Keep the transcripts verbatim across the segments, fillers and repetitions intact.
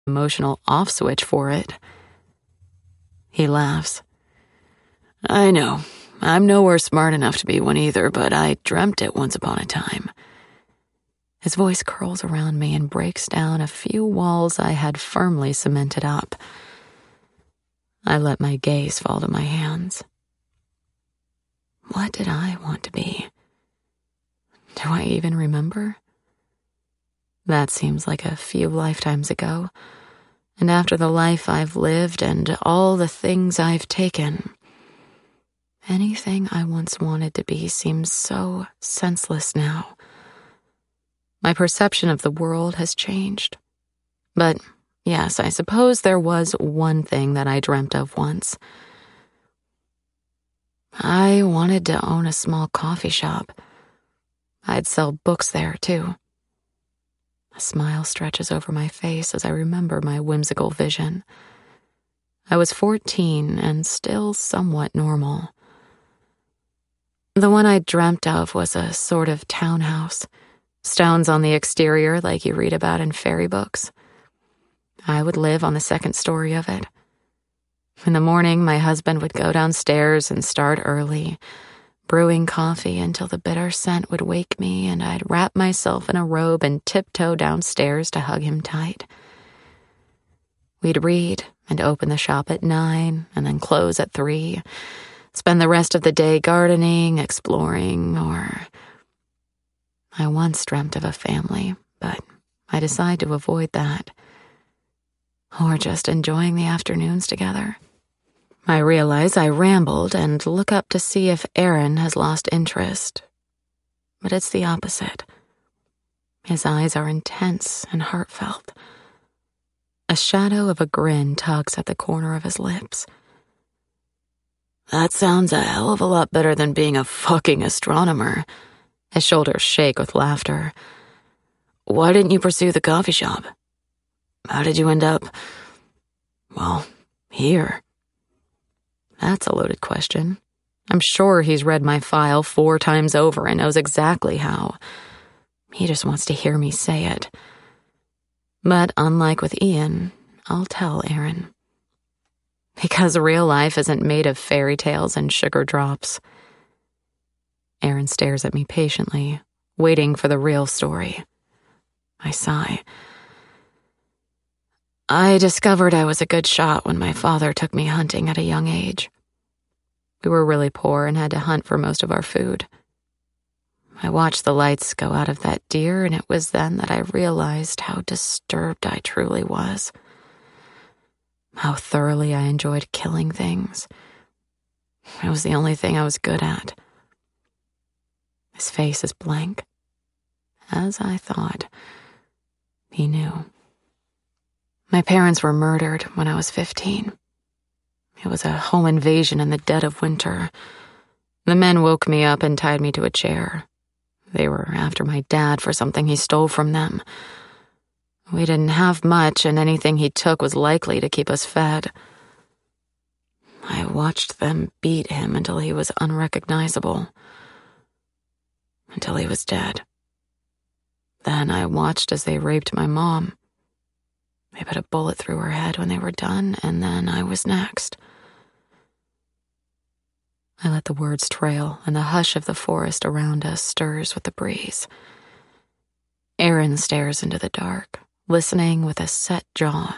emotional off switch for it. He laughs. I know. I'm nowhere smart enough to be one either, but I dreamt it once upon a time. His voice curls around me and breaks down a few walls I had firmly cemented up. I let my gaze fall to my hands. What did I want to be? Do I even remember? That seems like a few lifetimes ago, and after the life I've lived and all the things I've taken, anything I once wanted to be seems so senseless now. My perception of the world has changed. But yes, I suppose there was one thing that I dreamt of once. I wanted to own a small coffee shop. I'd sell books there, too. A smile stretches over my face as I remember my whimsical vision. I was fourteen and still somewhat normal. The one I dreamt of was a sort of townhouse, stones on the exterior like you read about in fairy books. I would live on the second story of it. In the morning, my husband would go downstairs and start early, brewing coffee until the bitter scent would wake me, and I'd wrap myself in a robe and tiptoe downstairs to hug him tight. We'd read and open the shop at nine and then close at three, spend the rest of the day gardening, exploring, or... I once dreamt of a family, but I decided to avoid that. Or just enjoying the afternoons together. I realize I rambled and look up to see if Aaron has lost interest. But it's the opposite. His eyes are intense and heartfelt. A shadow of a grin tugs at the corner of his lips. That sounds a hell of a lot better than being a fucking astronomer. His shoulders shake with laughter. Why didn't you pursue the coffee shop? How did you end up, well, here? That's a loaded question. I'm sure he's read my file four times over and knows exactly how. He just wants to hear me say it. But unlike with Ian, I'll tell Aaron. Because real life isn't made of fairy tales and sugar drops. Aaron stares at me patiently, waiting for the real story. I sigh. I discovered I was a good shot when my father took me hunting at a young age. We were really poor and had to hunt for most of our food. I watched the lights go out of that deer, and it was then that I realized how disturbed I truly was. How thoroughly I enjoyed killing things. It was the only thing I was good at. His face is blank. As I thought, he knew. My parents were murdered when I was fifteen. It was a home invasion in the dead of winter. The men woke me up and tied me to a chair. They were after my dad for something he stole from them. We didn't have much, and anything he took was likely to keep us fed. I watched them beat him until he was unrecognizable. Until he was dead. Then I watched as they raped my mom. They put a bullet through her head when they were done, and then I was next. I let the words trail, and the hush of the forest around us stirs with the breeze. Aaron stares into the dark, listening with a set jaw.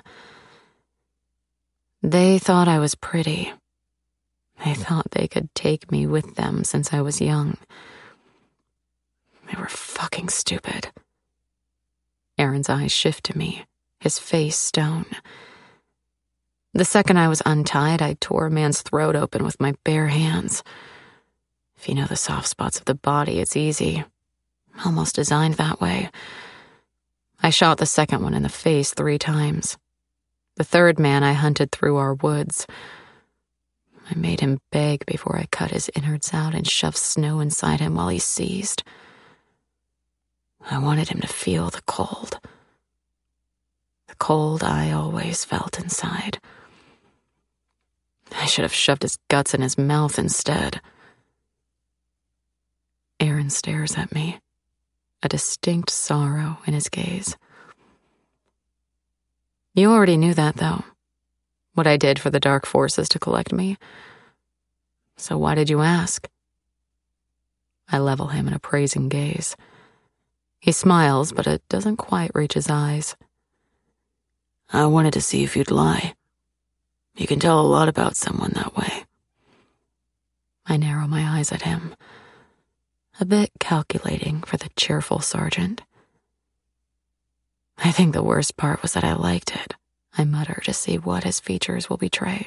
They thought I was pretty. They thought they could take me with them since I was young. They were fucking stupid. Aaron's eyes shift to me, his face stone. The second I was untied, I tore a man's throat open with my bare hands. If you know the soft spots of the body, it's easy. Almost designed that way. I shot the second one in the face three times. The third man I hunted through our woods. I made him beg before I cut his innards out and shoved snow inside him while he seized. I wanted him to feel the cold. The cold I always felt inside. I should have shoved his guts in his mouth instead. Aaron stares at me, a distinct sorrow in his gaze. You already knew that, though. What I did for the dark forces to collect me. So why did you ask? I level him an appraising gaze. He smiles, but it doesn't quite reach his eyes. I wanted to see if you'd lie. You can tell a lot about someone that way. I narrow my eyes at him, a bit calculating for the cheerful sergeant. I think the worst part was that I liked it, I mutter to see what his features will betray.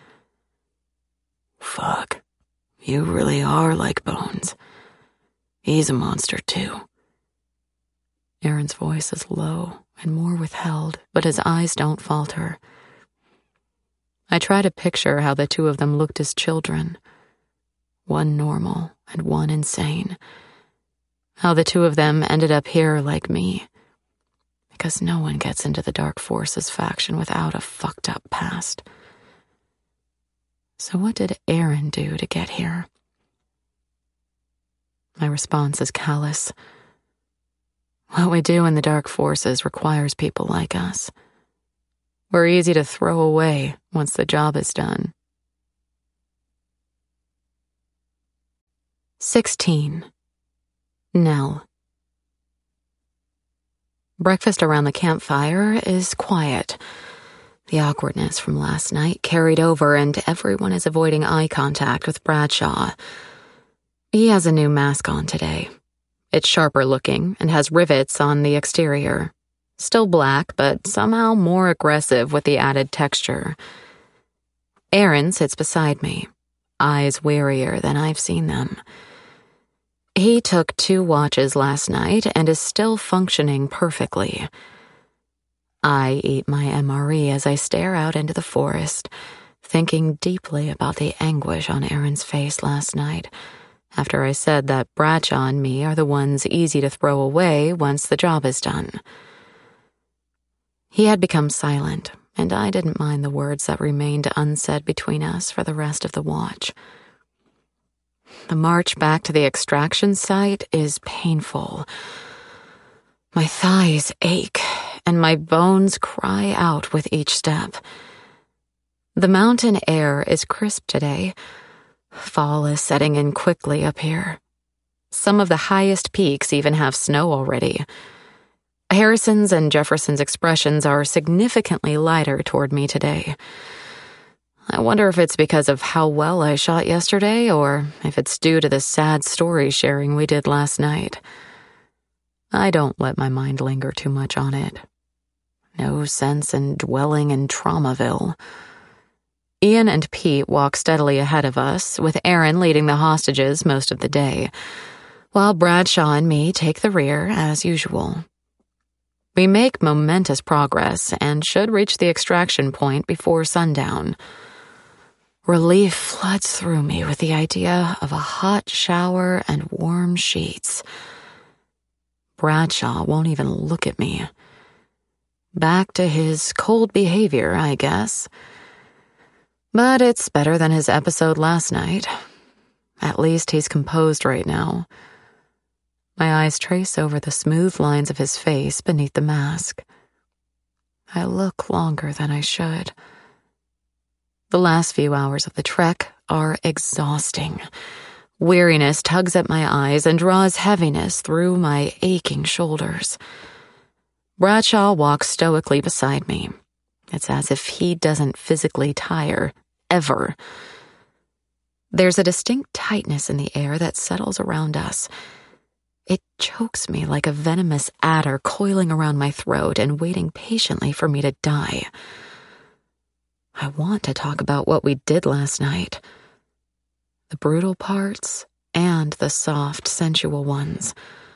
Fuck, you really are like Bones. He's a monster too. Aaron's voice is low and more withheld, but his eyes don't falter. I try to picture how the two of them looked as children. One normal and one insane. How the two of them ended up here like me. Because no one gets into the Dark Forces faction without a fucked up past. So what did Aaron do to get here? My response is callous. What we do in the Dark Forces requires people like us. We're easy to throw away once the job is done. sixteen. Nell. Breakfast around the campfire is quiet. The awkwardness from last night carried over, and everyone is avoiding eye contact with Bradshaw. He has a new mask on today. It's sharper looking and has rivets on the exterior. Still black, but somehow more aggressive with the added texture. Aaron sits beside me, eyes warier than I've seen them. He took two watches last night and is still functioning perfectly. I eat my M R E as I stare out into the forest, thinking deeply about the anguish on Aaron's face last night, after I said that Bradshaw and me are the ones easy to throw away once the job is done. He had become silent, and I didn't mind the words that remained unsaid between us for the rest of the watch. The march back to the extraction site is painful. My thighs ache, and my bones cry out with each step. The mountain air is crisp today. Fall is setting in quickly up here. Some of the highest peaks even have snow already. Harrison's and Jefferson's expressions are significantly lighter toward me today. I wonder if it's because of how well I shot yesterday, or if it's due to the sad story sharing we did last night. I don't let my mind linger too much on it. No sense in dwelling in Traumaville. Ian and Pete walk steadily ahead of us, with Aaron leading the hostages most of the day, while Bradshaw and me take the rear as usual. We make momentous progress and should reach the extraction point before sundown. Relief floods through me with the idea of a hot shower and warm sheets. Bradshaw won't even look at me. Back to his cold behavior, I guess. But it's better than his episode last night. At least he's composed right now. My eyes trace over the smooth lines of his face beneath the mask. I look longer than I should. The last few hours of the trek are exhausting. Weariness tugs at my eyes and draws heaviness through my aching shoulders. Bradshaw walks stoically beside me. It's as if he doesn't physically tire, ever. There's a distinct tightness in the air that settles around us. It chokes me like a venomous adder coiling around my throat and waiting patiently for me to die. I want to talk about what we did last night. The brutal parts and the soft, sensual ones.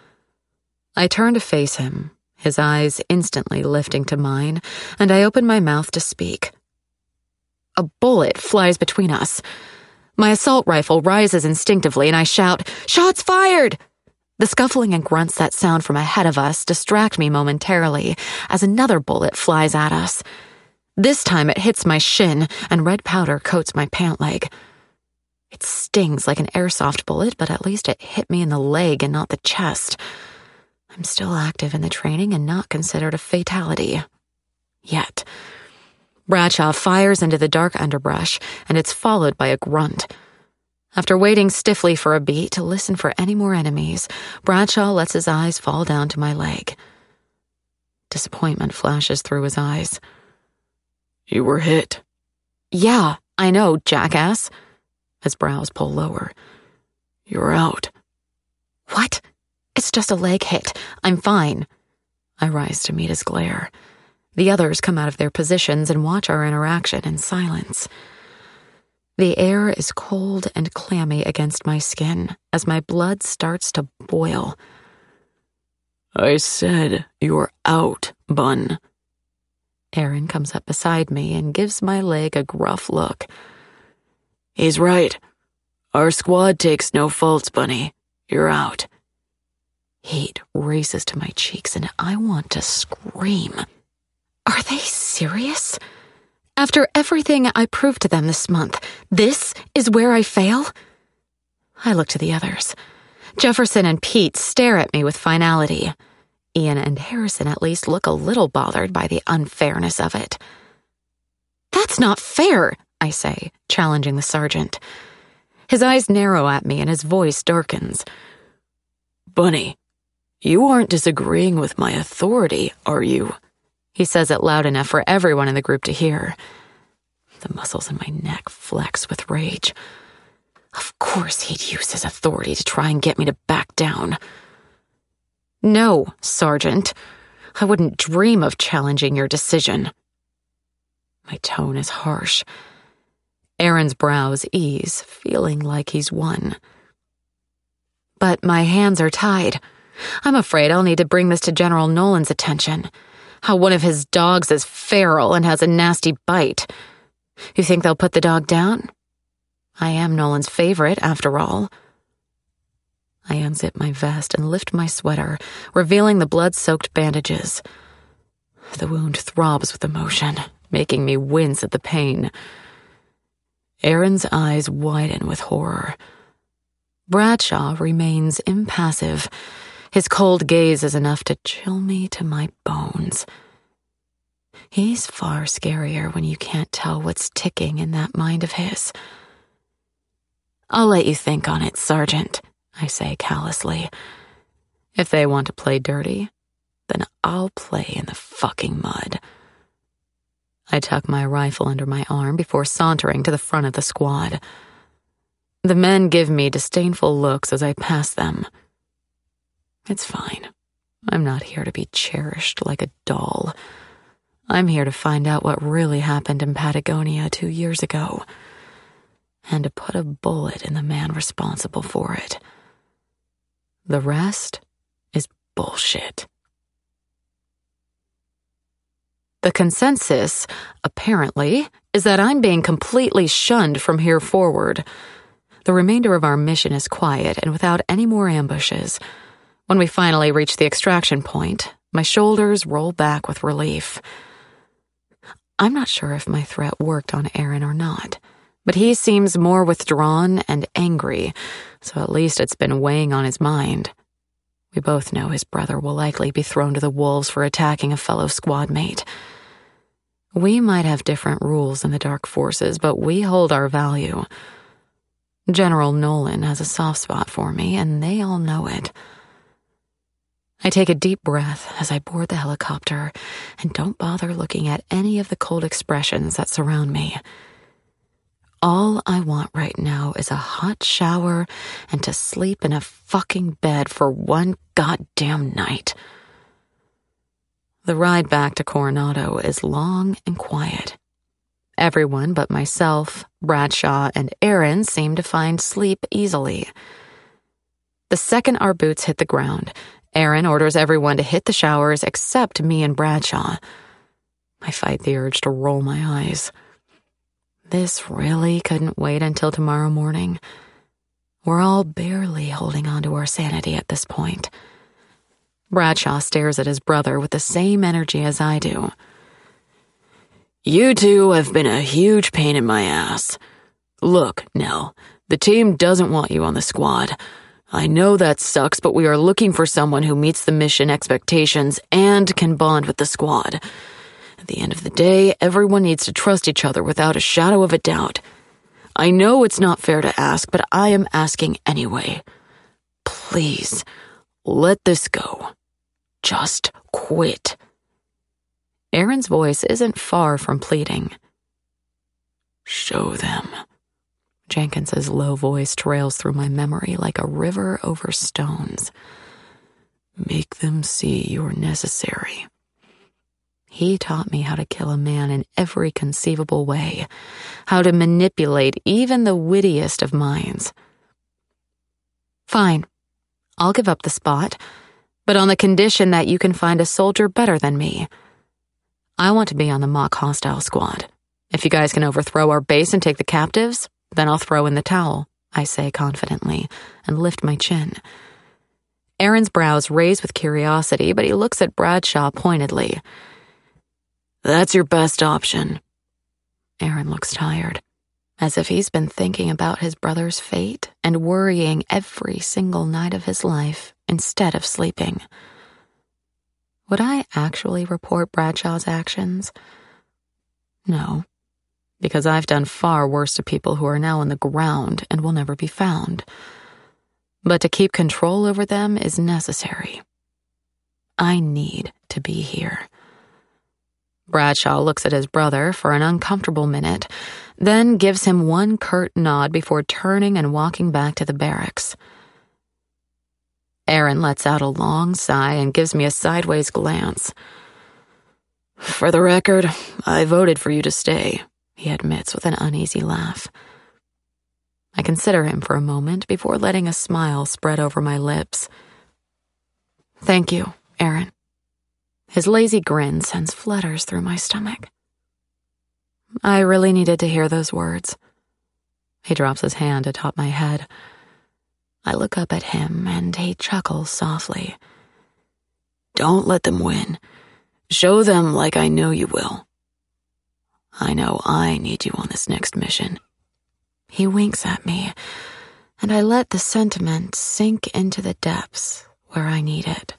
I turn to face him, his eyes instantly lifting to mine, and I open my mouth to speak. A bullet flies between us. My assault rifle rises instinctively, and I shout, "Shots fired!" The scuffling and grunts that sound from ahead of us distract me momentarily as another bullet flies at us. This time it hits my shin, and red powder coats my pant leg. It stings like an airsoft bullet, but at least it hit me in the leg and not the chest. I'm still active in the training and not considered a fatality. Yet. Bradshaw fires into the dark underbrush, and it's followed by a grunt. After waiting stiffly for a beat to listen for any more enemies, Bradshaw lets his eyes fall down to my leg. Disappointment flashes through his eyes. You were hit. Yeah, I know, jackass. His brows pull lower. You're out. What? It's just a leg hit. I'm fine. I rise to meet his glare. The others come out of their positions and watch our interaction in silence. The air is cold and clammy against my skin as my blood starts to boil. I said you're out, Bun. Aaron comes up beside me and gives my leg a gruff look. He's right. Our squad takes no faults, Bunny. You're out. Heat races to my cheeks and I want to scream. Are they serious? After everything I proved to them this month, this is where I fail? I look to the others. Jefferson and Pete stare at me with finality. Ian and Harrison at least look a little bothered by the unfairness of it. That's not fair, I say, challenging the sergeant. His eyes narrow at me and his voice darkens. Bunny, you aren't disagreeing with my authority, are you? He says it loud enough for everyone in the group to hear. The muscles in my neck flex with rage. Of course he'd use his authority to try and get me to back down. No, Sergeant. I wouldn't dream of challenging your decision. My tone is harsh. Aaron's brows ease, feeling like he's won. But my hands are tied. I'm afraid I'll need to bring this to General Nolan's attention. How one of his dogs is feral and has a nasty bite. You think they'll put the dog down? I am Nolan's favorite, after all. I unzip my vest and lift my sweater, revealing the blood-soaked bandages. The wound throbs with emotion, making me wince at the pain. Aaron's eyes widen with horror. Bradshaw remains impassive. His cold gaze is enough to chill me to my bones. He's far scarier when you can't tell what's ticking in that mind of his. I'll let you think on it, Sergeant, I say callously. If they want to play dirty, then I'll play in the fucking mud. I tuck my rifle under my arm before sauntering to the front of the squad. The men give me disdainful looks as I pass them. It's fine. I'm not here to be cherished like a doll. I'm here to find out what really happened in Patagonia two years ago, and to put a bullet in the man responsible for it. The rest is bullshit. The consensus, apparently, is that I'm being completely shunned from here forward. The remainder of our mission is quiet and without any more ambushes. When we finally reach the extraction point, my shoulders roll back with relief. I'm not sure if my threat worked on Aaron or not, but he seems more withdrawn and angry, so at least it's been weighing on his mind. We both know his brother will likely be thrown to the wolves for attacking a fellow squad mate. We might have different rules in the Dark Forces, but we hold our value. General Nolan has a soft spot for me, and they all know it. I take a deep breath as I board the helicopter and don't bother looking at any of the cold expressions that surround me. All I want right now is a hot shower and to sleep in a fucking bed for one goddamn night. The ride back to Coronado is long and quiet. Everyone but myself, Bradshaw, and Aaron seem to find sleep easily. The second our boots hit the ground, Aaron orders everyone to hit the showers except me and Bradshaw. I fight the urge to roll my eyes. This really couldn't wait until tomorrow morning. We're all barely holding on to our sanity at this point. Bradshaw stares at his brother with the same energy as I do. You two have been a huge pain in my ass. Look, Nell, the team doesn't want you on the squad. I know that sucks, but we are looking for someone who meets the mission expectations and can bond with the squad. At the end of the day, everyone needs to trust each other without a shadow of a doubt. I know it's not fair to ask, but I am asking anyway. Please, let this go. Just quit. Aaron's voice isn't far from pleading. Show them. Jenkins's low voice trails through my memory like a river over stones. Make them see you're necessary. He taught me how to kill a man in every conceivable way, how to manipulate even the wittiest of minds. Fine, I'll give up the spot, but on the condition that you can find a soldier better than me. I want to be on the mock hostile squad. If you guys can overthrow our base and take the captives, then I'll throw in the towel, I say confidently, and lift my chin. Aaron's brows raise with curiosity, but he looks at Bradshaw pointedly. That's your best option. Aaron looks tired, as if he's been thinking about his brother's fate and worrying every single night of his life instead of sleeping. Would I actually report Bradshaw's actions? No, because I've done far worse to people who are now on the ground and will never be found. But to keep control over them is necessary. I need to be here. Bradshaw looks at his brother for an uncomfortable minute, then gives him one curt nod before turning and walking back to the barracks. Aaron lets out a long sigh and gives me a sideways glance. For the record, I voted for you to stay, he admits with an uneasy laugh. I consider him for a moment before letting a smile spread over my lips. Thank you, Aaron. His lazy grin sends flutters through my stomach. I really needed to hear those words. He drops his hand atop my head. I look up at him and he chuckles softly. Don't let them win. Show them like I know you will. I know I need you on this next mission. He winks at me, and I let the sentiment sink into the depths where I need it.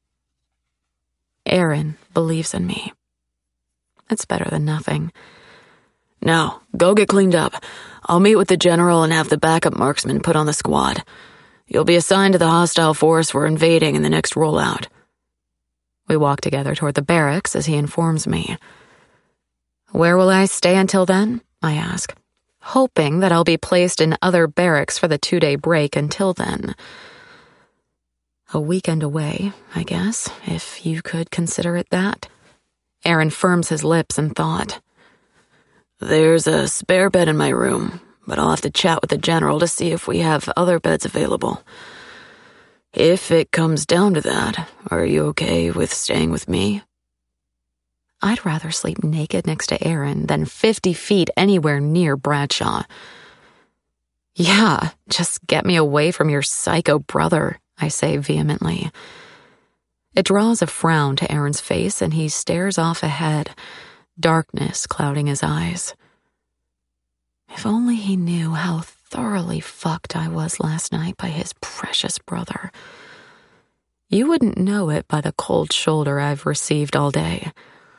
Aaron believes in me. It's better than nothing. Now, go get cleaned up. I'll meet with the general and have the backup marksman put on the squad. You'll be assigned to the hostile force we're invading in the next rollout. We walk together toward the barracks as he informs me. Where will I stay until then? I ask, hoping that I'll be placed in other barracks for the two-day break until then. A weekend away, I guess, if you could consider it that. Aaron firms his lips in thought. There's a spare bed in my room, but I'll have to chat with the general to see if we have other beds available. If it comes down to that, are you okay with staying with me? I'd rather sleep naked next to Aaron than fifty feet anywhere near Bradshaw. Yeah, just get me away from your psycho brother, I say vehemently. It draws a frown to Aaron's face and he stares off ahead, darkness clouding his eyes. If only he knew how thoroughly fucked I was last night by his precious brother. You wouldn't know it by the cold shoulder I've received all day.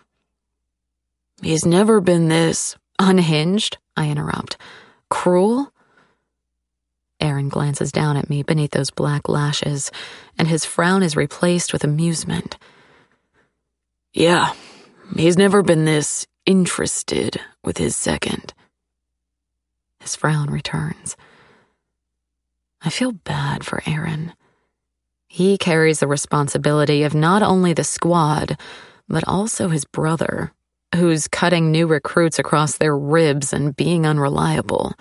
He's never been this unhinged, I interrupt. Cruel? Aaron glances down at me beneath those black lashes, and his frown is replaced with amusement. Yeah, he's never been this interested with his second. His frown returns. I feel bad for Aaron. He carries the responsibility of not only the squad, but also his brother, who's cutting new recruits across their ribs and being unreliable.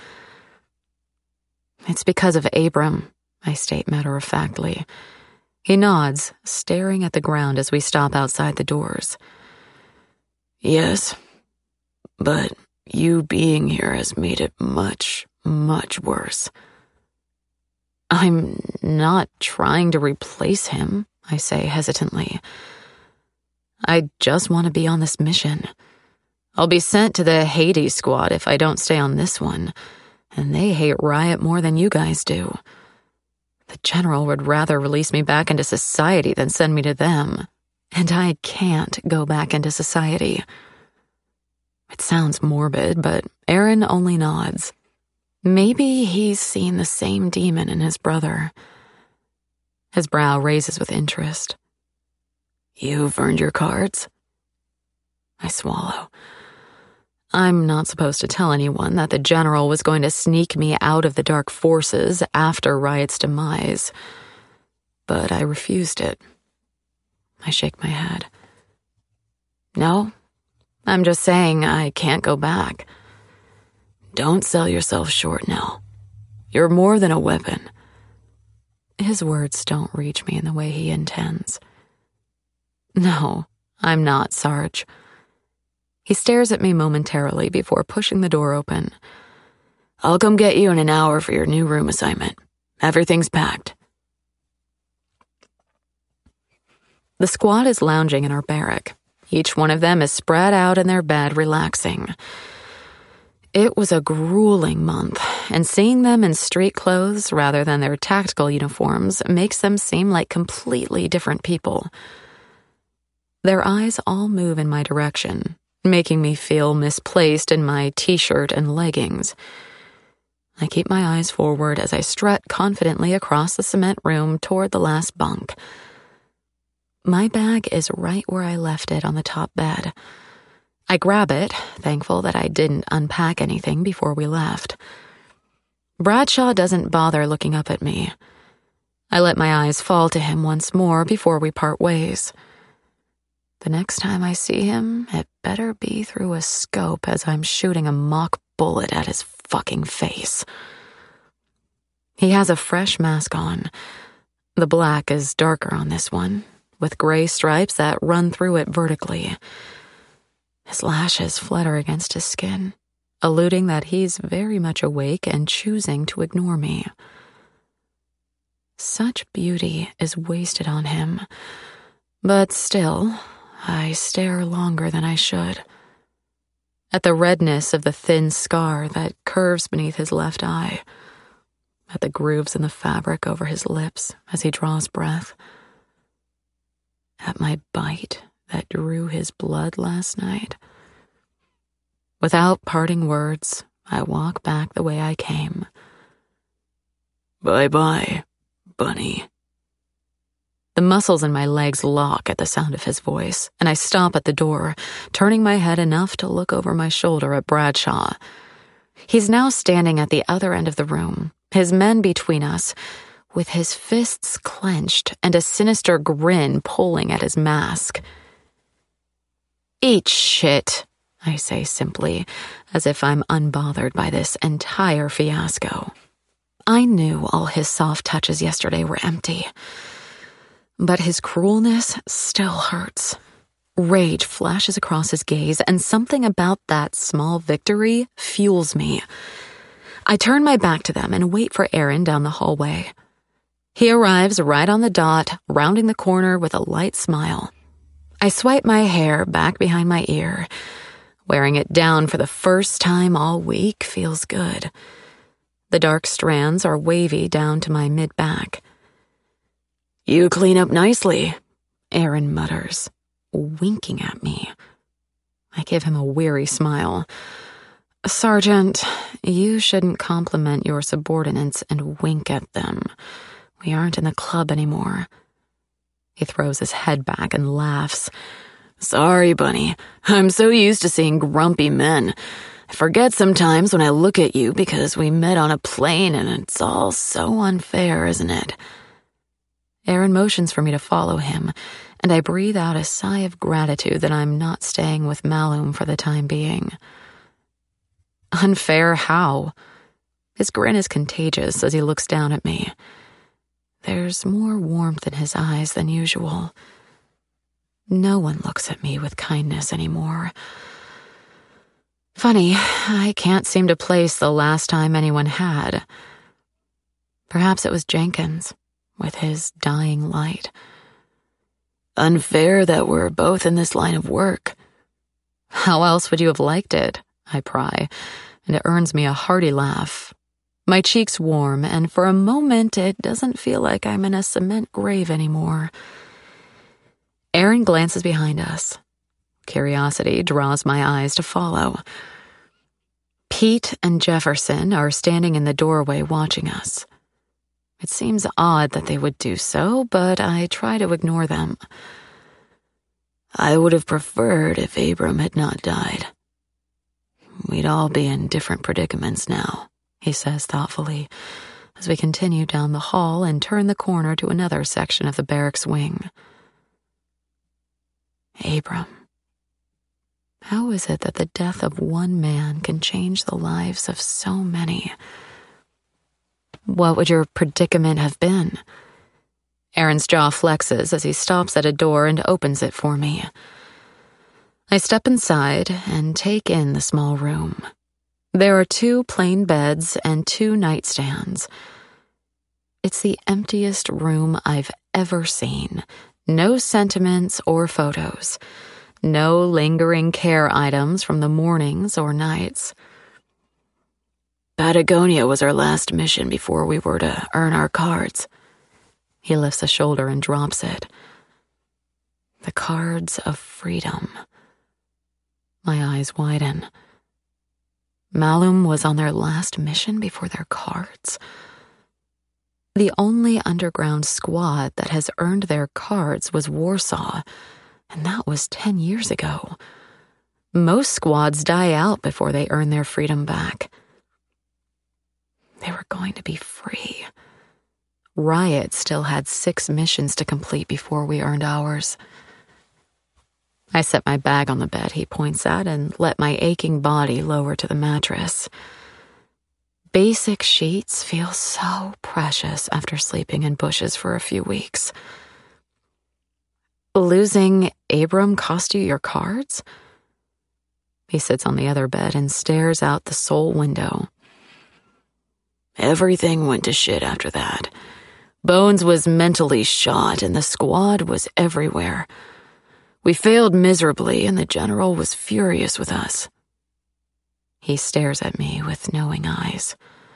It's because of Abram, I state matter-of-factly. He nods, staring at the ground as we stop outside the doors. Yes, but you being here has made it much, much worse. I'm not trying to replace him, I say hesitantly. I just want to be on this mission. I'll be sent to the Hades squad if I don't stay on this one, and they hate Riot more than you guys do. The general would rather release me back into society than send me to them, and I can't go back into society. It sounds morbid, but Aaron only nods. Maybe he's seen the same demon in his brother. His brow raises with interest. You've earned your cards? I swallow. I'm not supposed to tell anyone that the general was going to sneak me out of the dark forces after Riot's demise, but I refused it. I shake my head. No, I'm just saying I can't go back. Don't sell yourself short, Nell. You're more than a weapon. His words don't reach me in the way he intends. No, I'm not, Sarge. He stares at me momentarily before pushing the door open. I'll come get you in an hour for your new room assignment. Everything's packed. The squad is lounging in our barrack. Each one of them is spread out in their bed, relaxing. It was a grueling month, and seeing them in street clothes rather than their tactical uniforms makes them seem like completely different people. Their eyes all move in my direction, making me feel misplaced in my t-shirt and leggings. I keep my eyes forward as I strut confidently across the cement room toward the last bunk. My bag is right where I left it on the top bed. I grab it, thankful that I didn't unpack anything before we left. Bradshaw doesn't bother looking up at me. I let my eyes fall to him once more before we part ways. The next time I see him, it better be through a scope as I'm shooting a mock bullet at his fucking face. He has a fresh mask on. The black is darker on this one, with gray stripes that run through it vertically. His lashes flutter against his skin, alluding that he's very much awake and choosing to ignore me. Such beauty is wasted on him, but still, I stare longer than I should. At the redness of the thin scar that curves beneath his left eye, at the grooves in the fabric over his lips as he draws breath, at my bite that drew his blood last night. Without parting words, I walk back the way I came. Bye-bye, Bunny. The muscles in my legs lock at the sound of his voice, and I stop at the door, turning my head enough to look over my shoulder at Bradshaw. He's now standing at the other end of the room, his men between us, with his fists clenched and a sinister grin pulling at his mask. Eat shit, I say simply, as if I'm unbothered by this entire fiasco. I knew all his soft touches yesterday were empty, but his cruelness still hurts. Rage flashes across his gaze, and something about that small victory fuels me. I turn my back to them and wait for Aaron down the hallway. He arrives right on the dot, rounding the corner with a light smile. I swipe my hair back behind my ear. Wearing it down for the first time all week feels good. The dark strands are wavy down to my mid-back. You clean up nicely, Aaron mutters, winking at me. I give him a weary smile. Sergeant, you shouldn't compliment your subordinates and wink at them. We aren't in the club anymore. He throws his head back and laughs. Sorry, Bunny. I'm so used to seeing grumpy men. I forget sometimes when I look at you because we met on a plane and it's all so unfair, isn't it? Aaron motions for me to follow him, and I breathe out a sigh of gratitude that I'm not staying with Malum for the time being. Unfair how? His grin is contagious as he looks down at me. There's more warmth in his eyes than usual. No one looks at me with kindness anymore. Funny, I can't seem to place the last time anyone had. Perhaps it was Jenkins, with his dying light. Unfair that we're both in this line of work. How else would you have liked it? I pry, and it earns me a hearty laugh. My cheeks warm, and for a moment it doesn't feel like I'm in a cement grave anymore. Aaron glances behind us. Curiosity draws my eyes to follow. Pete and Jefferson are standing in the doorway watching us. It seems odd that they would do so, but I try to ignore them. I would have preferred if Abram had not died. We'd all be in different predicaments now, he says thoughtfully, as we continue down the hall and turn the corner to another section of the barracks wing. Abram. How is it that the death of one man can change the lives of so many? What would your predicament have been? Aaron's jaw flexes as he stops at a door and opens it for me. I step inside and take in the small room. There are two plain beds and two nightstands. It's the emptiest room I've ever seen. No sentiments or photos. No lingering care items from the mornings or nights. Patagonia was our last mission before we were to earn our cards. He lifts a shoulder and drops it. The cards of freedom. My eyes widen. Malum was on their last mission before their cards. The only underground squad that has earned their cards was Warsaw, and that was ten years ago. Most squads die out before they earn their freedom back. They were going to be free. Riot still had six missions to complete before we earned ours. I set my bag on the bed he points at and let my aching body lower to the mattress. Basic sheets feel so precious after sleeping in bushes for a few weeks. Losing Abram cost you your cards? He sits on the other bed and stares out the sole window. Everything went to shit after that. Bones was mentally shot and the squad was everywhere. We failed miserably and the general was furious with us. He stares at me with knowing eyes.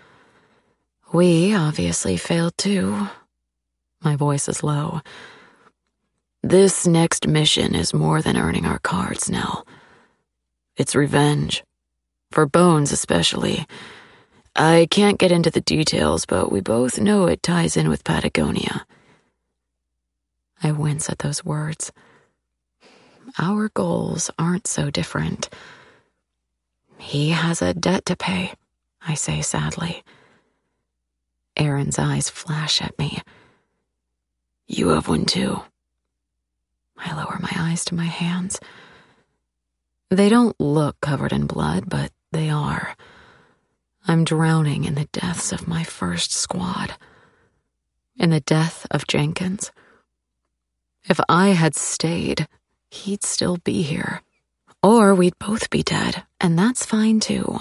We obviously failed too. My voice is low. This next mission is more than earning our cards, Nell. It's revenge. For Bones especially. I can't get into the details, but we both know it ties in with Patagonia. I wince at those words. Our goals aren't so different. He has a debt to pay, I say sadly. Aaron's eyes flash at me. You have one too. I lower my eyes to my hands. They don't look covered in blood, but they are. I'm drowning in the deaths of my first squad. In the death of Jenkins. If I had stayed, he'd still be here. Or we'd both be dead, and that's fine too.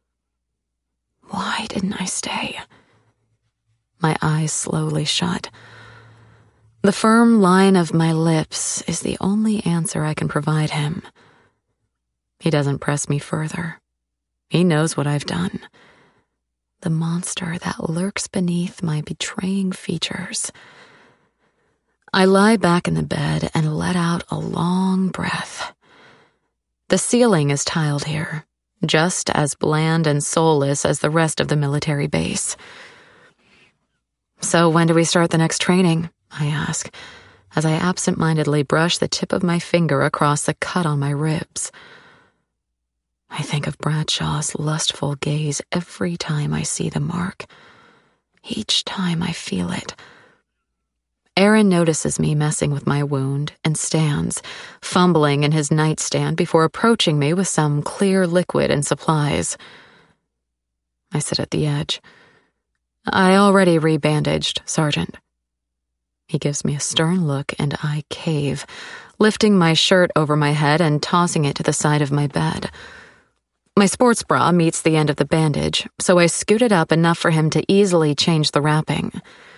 Why didn't I stay? My eyes slowly shut. The firm line of my lips is the only answer I can provide him. He doesn't press me further. He knows what I've done. The monster that lurks beneath my betraying features. I lie back in the bed and let out a long breath. The ceiling is tiled here, just as bland and soulless as the rest of the military base. So when do we start the next training? I ask, as I absent-mindedly brush the tip of my finger across the cut on my ribs. I think of Bradshaw's lustful gaze every time I see the mark. Each time I feel it. Aaron notices me messing with my wound and stands, fumbling in his nightstand before approaching me with some clear liquid and supplies. I sit at the edge. I already rebandaged, Sergeant. He gives me a stern look and I cave, lifting my shirt over my head and tossing it to the side of my bed. My sports bra meets the end of the bandage, so I scoot it up enough for him to easily change the wrapping.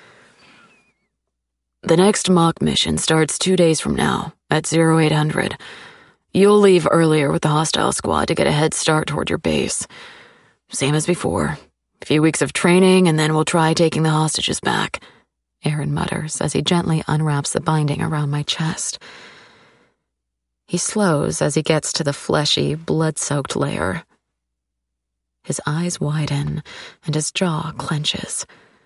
The next mock mission starts two days from now, at oh eight hundred. You'll leave earlier with the hostile squad to get a head start toward your base. Same as before. A few weeks of training, and then we'll try taking the hostages back, Aaron mutters as he gently unwraps the binding around my chest. He slows as he gets to the fleshy, blood-soaked layer. His eyes widen, and his jaw clenches.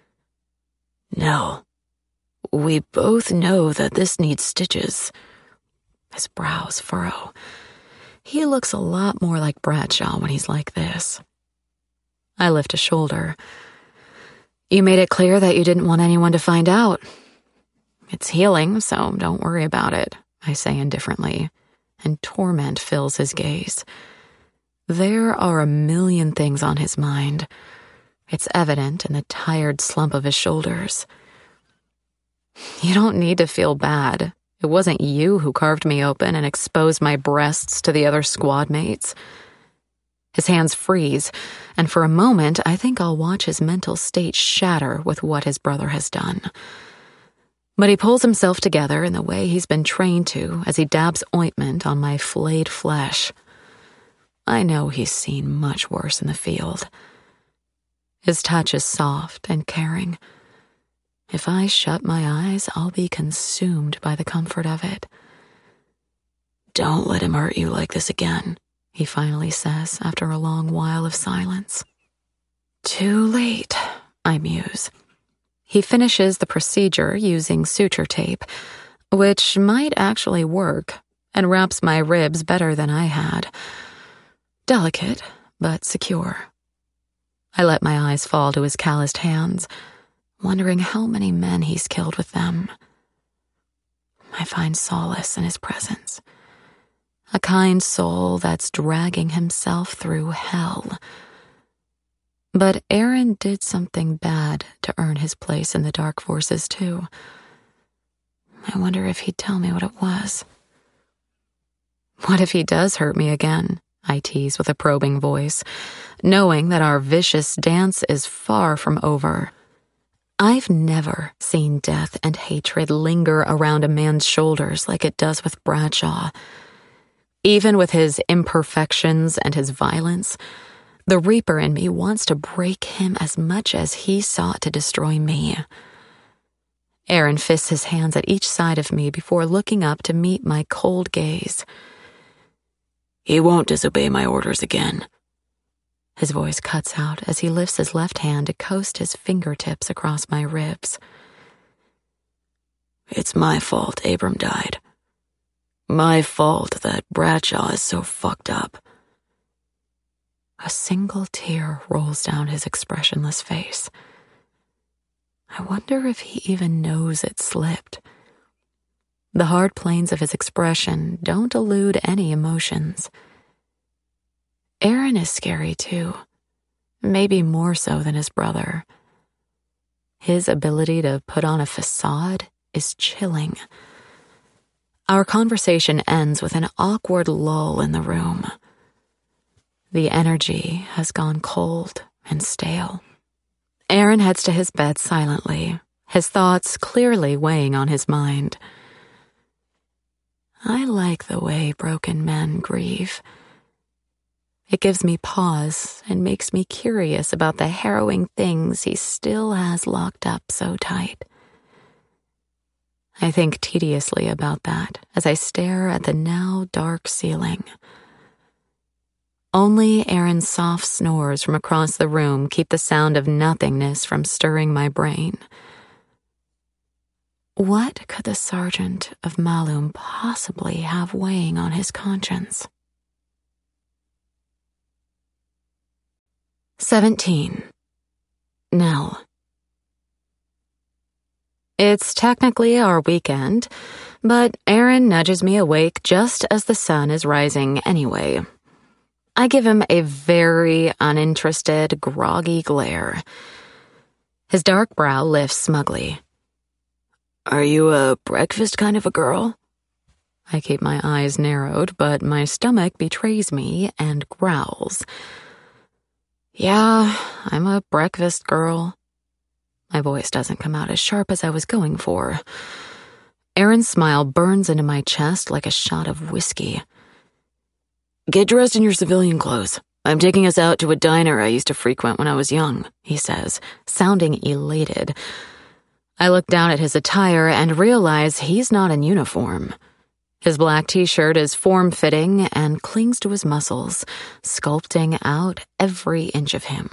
Nell, we both know that this needs stitches. His brows furrow. He looks a lot more like Bradshaw when he's like this. I lift a shoulder. You made it clear that you didn't want anyone to find out. It's healing, so don't worry about it, I say indifferently, and torment fills his gaze. There are a million things on his mind. It's evident in the tired slump of his shoulders. You don't need to feel bad. It wasn't you who carved me open and exposed my breasts to the other squad mates. His hands freeze, and for a moment I think I'll watch his mental state shatter with what his brother has done. But he pulls himself together in the way he's been trained to as he dabs ointment on my flayed flesh. I know he's seen much worse in the field. His touch is soft and caring. If I shut my eyes, I'll be consumed by the comfort of it. Don't let him hurt you like this again, he finally says after a long while of silence. Too late, I muse. He finishes the procedure using suture tape, which might actually work, and wraps my ribs better than I had. Delicate, but secure. I let my eyes fall to his calloused hands, wondering how many men he's killed with them. I find solace in his presence. A kind soul that's dragging himself through hell. But Aaron did something bad to earn his place in the dark forces, too. I wonder if he'd tell me what it was. What if he does hurt me again? I tease with a probing voice, knowing that our vicious dance is far from over. I've never seen death and hatred linger around a man's shoulders like it does with Bradshaw. Even with his imperfections and his violence, the Reaper in me wants to break him as much as he sought to destroy me. Aaron fists his hands at each side of me before looking up to meet my cold gaze. He won't disobey my orders again. His voice cuts out as he lifts his left hand to coast his fingertips across my ribs. It's my fault Abram died. My fault that Bradshaw is so fucked up. A single tear rolls down his expressionless face. I wonder if he even knows it slipped. The hard planes of his expression don't elude any emotions. Aaron is scary too, maybe more so than his brother. His ability to put on a facade is chilling. Our conversation ends with an awkward lull in the room. The energy has gone cold and stale. Aaron heads to his bed silently, his thoughts clearly weighing on his mind. I like the way broken men grieve. It gives me pause and makes me curious about the harrowing things he still has locked up so tight. I think tediously about that as I stare at the now dark ceiling. Only Aaron's soft snores from across the room keep the sound of nothingness from stirring my brain. What could the sergeant of Malum possibly have weighing on his conscience? Seventeen. Nell. It's technically our weekend, but Aaron nudges me awake just as the sun is rising anyway. I give him a very uninterested, groggy glare. His dark brow lifts smugly. Are you a breakfast kind of a girl? I keep my eyes narrowed, but my stomach betrays me and growls. Yeah, I'm a breakfast girl. My voice doesn't come out as sharp as I was going for. Aaron's smile burns into my chest like a shot of whiskey. Get dressed in your civilian clothes. I'm taking us out to a diner I used to frequent when I was young, he says, sounding elated. I look down at his attire and realize he's not in uniform. His black t-shirt is form-fitting and clings to his muscles, sculpting out every inch of him.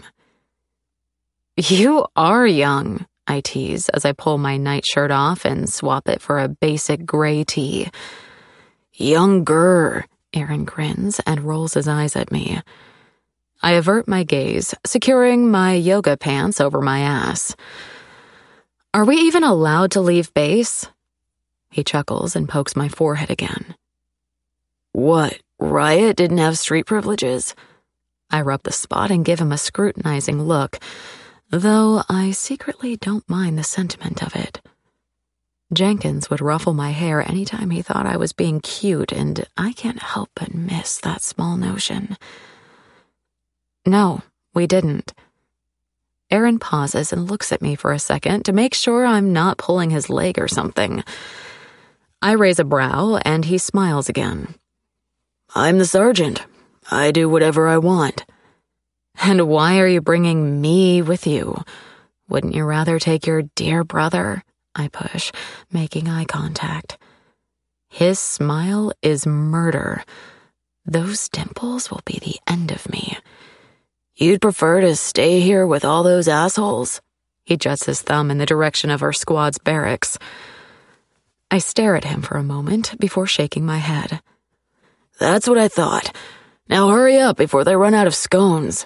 "You are young," I tease as I pull my nightshirt off and swap it for a basic gray tee. "Younger," Aaron grins and rolls his eyes at me. I avert my gaze, securing my yoga pants over my ass. "Are we even allowed to leave base?" He chuckles and pokes my forehead again. "What, Riot didn't have street privileges?" I rub the spot and give him a scrutinizing look, though I secretly don't mind the sentiment of it. Jenkins would ruffle my hair anytime he thought I was being cute, and I can't help but miss that small notion. "No, we didn't." Aaron pauses and looks at me for a second to make sure I'm not pulling his leg or something. I raise a brow, and he smiles again. "I'm the sergeant. I do whatever I want." "And why are you bringing me with you? Wouldn't you rather take your dear brother?" I push, making eye contact. His smile is murder. Those dimples will be the end of me. "You'd prefer to stay here with all those assholes?" He juts his thumb in the direction of our squad's barracks. I stare at him for a moment before shaking my head. "That's what I thought. Now hurry up before they run out of scones."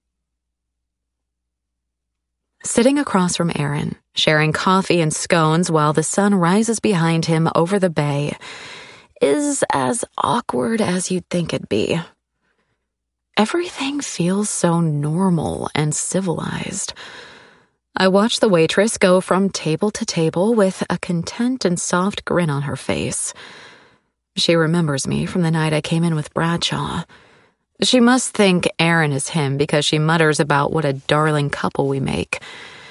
Sitting across from Aaron, sharing coffee and scones while the sun rises behind him over the bay, is as awkward as you'd think it'd be. Everything feels so normal and civilized. I watch the waitress go from table to table with a content and soft grin on her face. She remembers me from the night I came in with Bradshaw. She must think Aaron is him because she mutters about what a darling couple we make.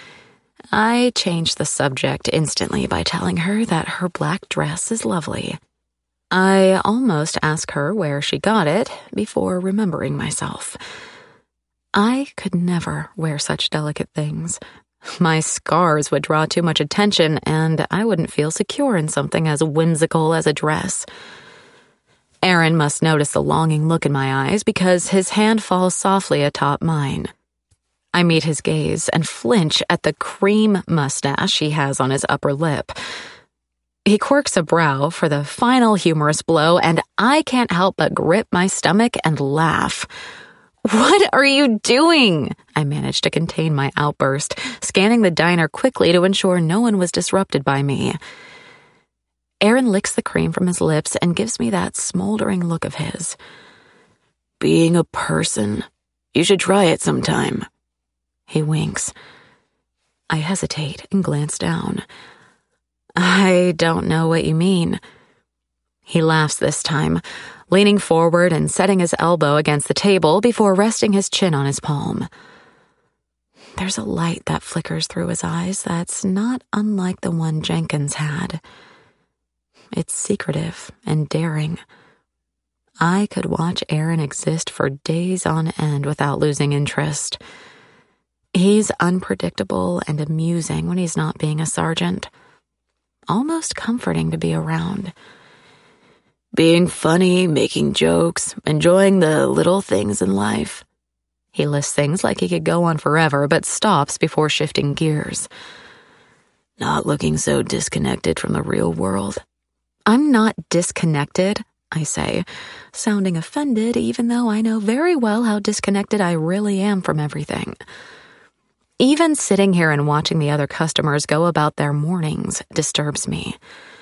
I change the subject instantly by telling her that her black dress is lovely. I almost ask her where she got it before remembering myself. I could never wear such delicate things. My scars would draw too much attention, and I wouldn't feel secure in something as whimsical as a dress. Aaron must notice the longing look in my eyes because his hand falls softly atop mine. I meet his gaze and flinch at the cream mustache he has on his upper lip. He quirks a brow for the final humorous blow, and I can't help but grip my stomach and laugh. "What are you doing?" I managed to contain my outburst, scanning the diner quickly to ensure no one was disrupted by me. Aaron licks the cream from his lips and gives me that smoldering look of his. "Being a person. You should try it sometime." He winks. I hesitate and glance down. "I don't know what you mean." He laughs this time, leaning forward and setting his elbow against the table before resting his chin on his palm. There's a light that flickers through his eyes that's not unlike the one Jenkins had. It's secretive and daring. I could watch Aaron exist for days on end without losing interest. He's unpredictable and amusing when he's not being a sergeant. Almost comforting to be around. Being funny, making jokes, enjoying the little things in life. He lists things like he could go on forever, but stops before shifting gears. Not looking so disconnected from the real world. I'm not disconnected, I say, sounding offended even though I know very well how disconnected I really am from everything. Even sitting here and watching the other customers go about their mornings disturbs me.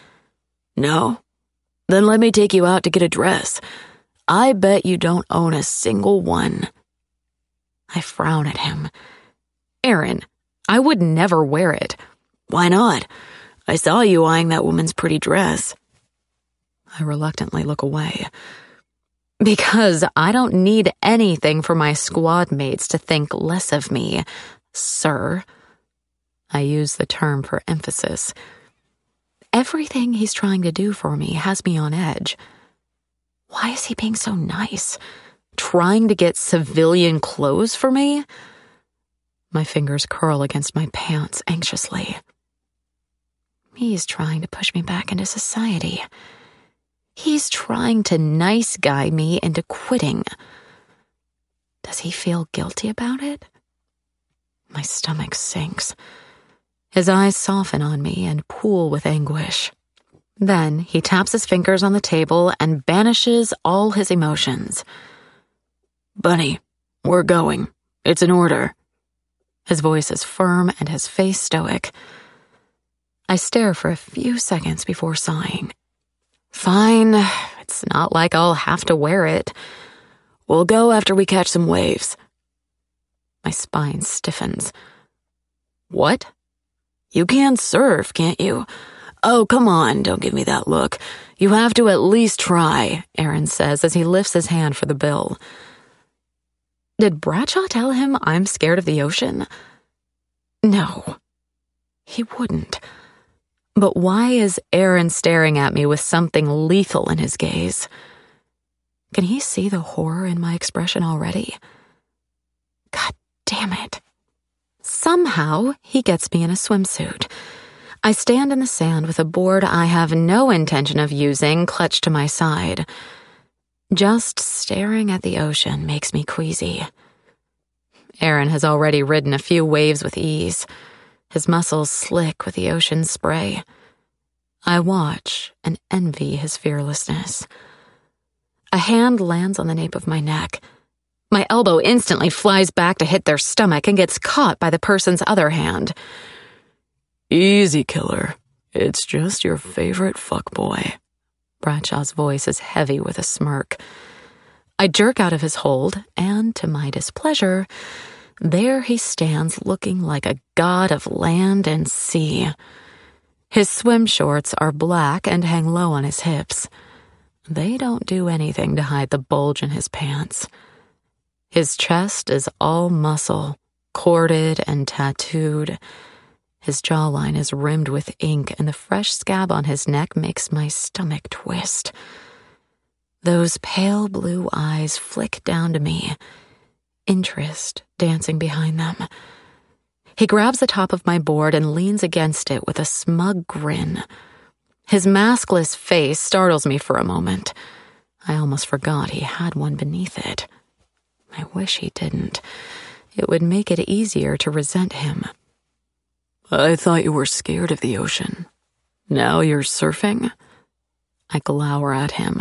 No? Then let me take you out to get a dress. I bet you don't own a single one. I frown at him. Aaron, I would never wear it. Why not? I saw you eyeing that woman's pretty dress. I reluctantly look away. Because I don't need anything for my squad mates to think less of me, sir. I use the term for emphasis. Everything he's trying to do for me has me on edge. Why is he being so nice? Trying to get civilian clothes for me? My fingers curl against my pants anxiously. He's trying to push me back into society. He's trying to nice guy me into quitting. Does he feel guilty about it? My stomach sinks. His eyes soften on me and pool with anguish. Then he taps his fingers on the table and banishes all his emotions. Bunny, we're going. It's an order. His voice is firm and his face stoic. I stare for a few seconds before sighing. Fine, it's not like I'll have to wear it. We'll go after we catch some waves. My spine stiffens. What? You can surf, can't you? Oh, come on, don't give me that look. You have to at least try, Aaron says as he lifts his hand for the bill. Did Bradshaw tell him I'm scared of the ocean? No, he wouldn't. But why is Aaron staring at me with something lethal in his gaze? Can he see the horror in my expression already? God damn it. Somehow, he gets me in a swimsuit. I stand in the sand with a board I have no intention of using clutched to my side. Just staring at the ocean makes me queasy. Aaron has already ridden a few waves with ease, his muscles slick with the ocean's spray. I watch and envy his fearlessness. A hand lands on the nape of my neck. My elbow instantly flies back to hit their stomach and gets caught by the person's other hand. Easy, killer. It's just your favorite fuckboy. Bradshaw's voice is heavy with a smirk. I jerk out of his hold, and to my displeasure, there he stands looking like a god of land and sea. His swim shorts are black and hang low on his hips. They don't do anything to hide the bulge in his pants. His chest is all muscle, corded and tattooed. His jawline is rimmed with ink, and the fresh scab on his neck makes my stomach twist. Those pale blue eyes flick down to me, interest dancing behind them. He grabs the top of my board and leans against it with a smug grin. His maskless face startles me for a moment. I almost forgot he had one beneath it. I wish he didn't. It would make it easier to resent him. I thought you were scared of the ocean. Now you're surfing? I glower at him.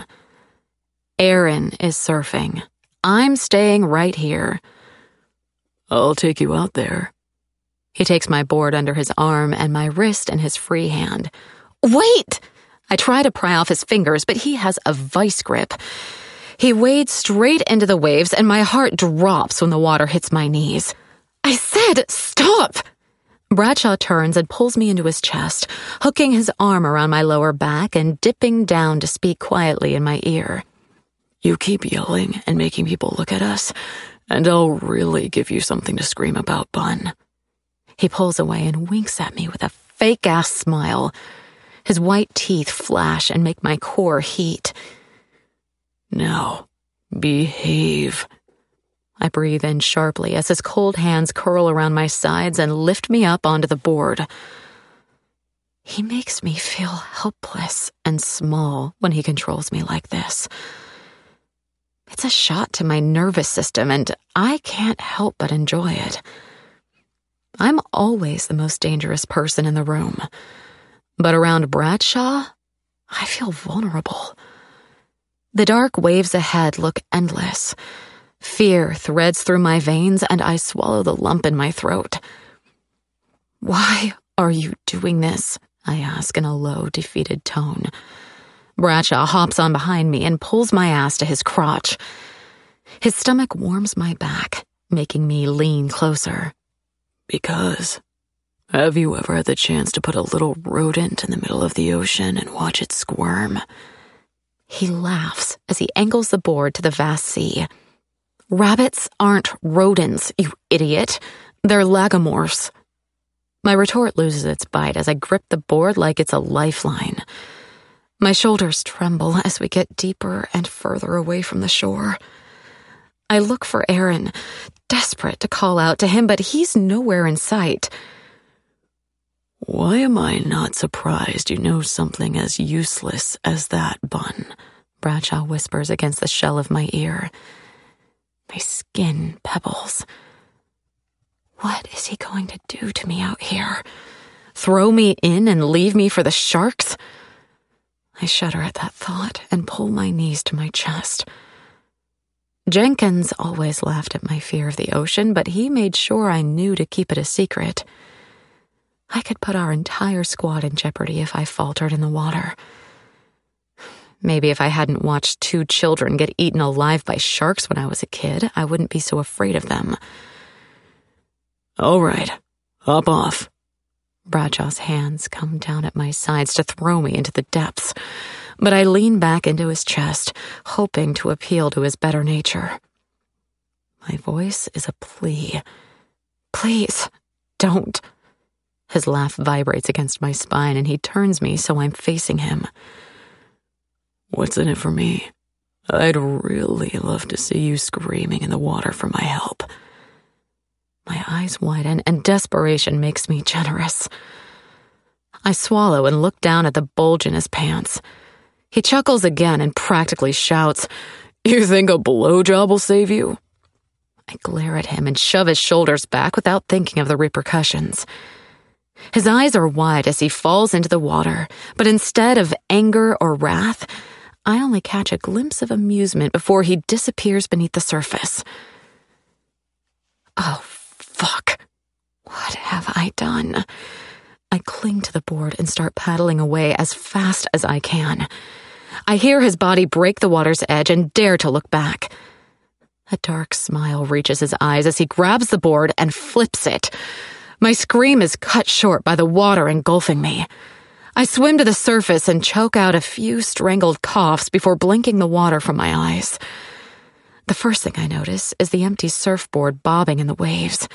Aaron is surfing. I'm staying right here. I'll take you out there. He takes my board under his arm and my wrist in his free hand. Wait! I try to pry off his fingers, but he has a vice grip. He wades straight into the waves, and my heart drops when the water hits my knees. I said, stop! Bradshaw turns and pulls me into his chest, hooking his arm around my lower back and dipping down to speak quietly in my ear. You keep yelling and making people look at us, and I'll really give you something to scream about, Bun. He pulls away and winks at me with a fake-ass smile. His white teeth flash and make my core heat. Now, behave. I breathe in sharply as his cold hands curl around my sides and lift me up onto the board. He makes me feel helpless and small when he controls me like this. It's a shot to my nervous system, and I can't help but enjoy it. I'm always the most dangerous person in the room, but around Bradshaw, I feel vulnerable. The dark waves ahead look endless. Fear threads through my veins, and I swallow the lump in my throat. Why are you doing this? I ask in a low, defeated tone. Bradshaw hops on behind me and pulls my ass to his crotch. His stomach warms my back, making me lean closer. Because, have you ever had the chance to put a little rodent in the middle of the ocean and watch it squirm? He laughs as he angles the board to the vast sea. Rabbits aren't rodents, you idiot. They're lagomorphs. My retort loses its bite as I grip the board like it's a lifeline. My shoulders tremble as we get deeper and further away from the shore. I look for Aaron, desperate to call out to him, but he's nowhere in sight. Why am I not surprised you know something as useless as that, Bun? Bradshaw whispers against the shell of my ear. My skin pebbles. What is he going to do to me out here? Throw me in and leave me for the sharks? I shudder at that thought and pull my knees to my chest. Jenkins always laughed at my fear of the ocean, but he made sure I knew to keep it a secret. I could put our entire squad in jeopardy if I faltered in the water. Maybe if I hadn't watched two children get eaten alive by sharks when I was a kid, I wouldn't be so afraid of them. All right, hop off. Bradshaw's hands come down at my sides to throw me into the depths, but I lean back into his chest, hoping to appeal to his better nature. My voice is a plea. Please, don't. His laugh vibrates against my spine, and he turns me so I'm facing him. What's in it for me? I'd really love to see you screaming in the water for my help. My eyes widen, and desperation makes me generous. I swallow and look down at the bulge in his pants. He chuckles again and practically shouts, "You think a blowjob will save you?" I glare at him and shove his shoulders back without thinking of the repercussions. His eyes are wide as he falls into the water, but instead of anger or wrath, I only catch a glimpse of amusement before he disappears beneath the surface. Oh, fuck. What have I done? I cling to the board and start paddling away as fast as I can. I hear his body break the water's edge and dare to look back. A dark smile reaches his eyes as he grabs the board and flips it. My scream is cut short by the water engulfing me. I swim to the surface and choke out a few strangled coughs before blinking the water from my eyes. The first thing I notice is the empty surfboard bobbing in the waves.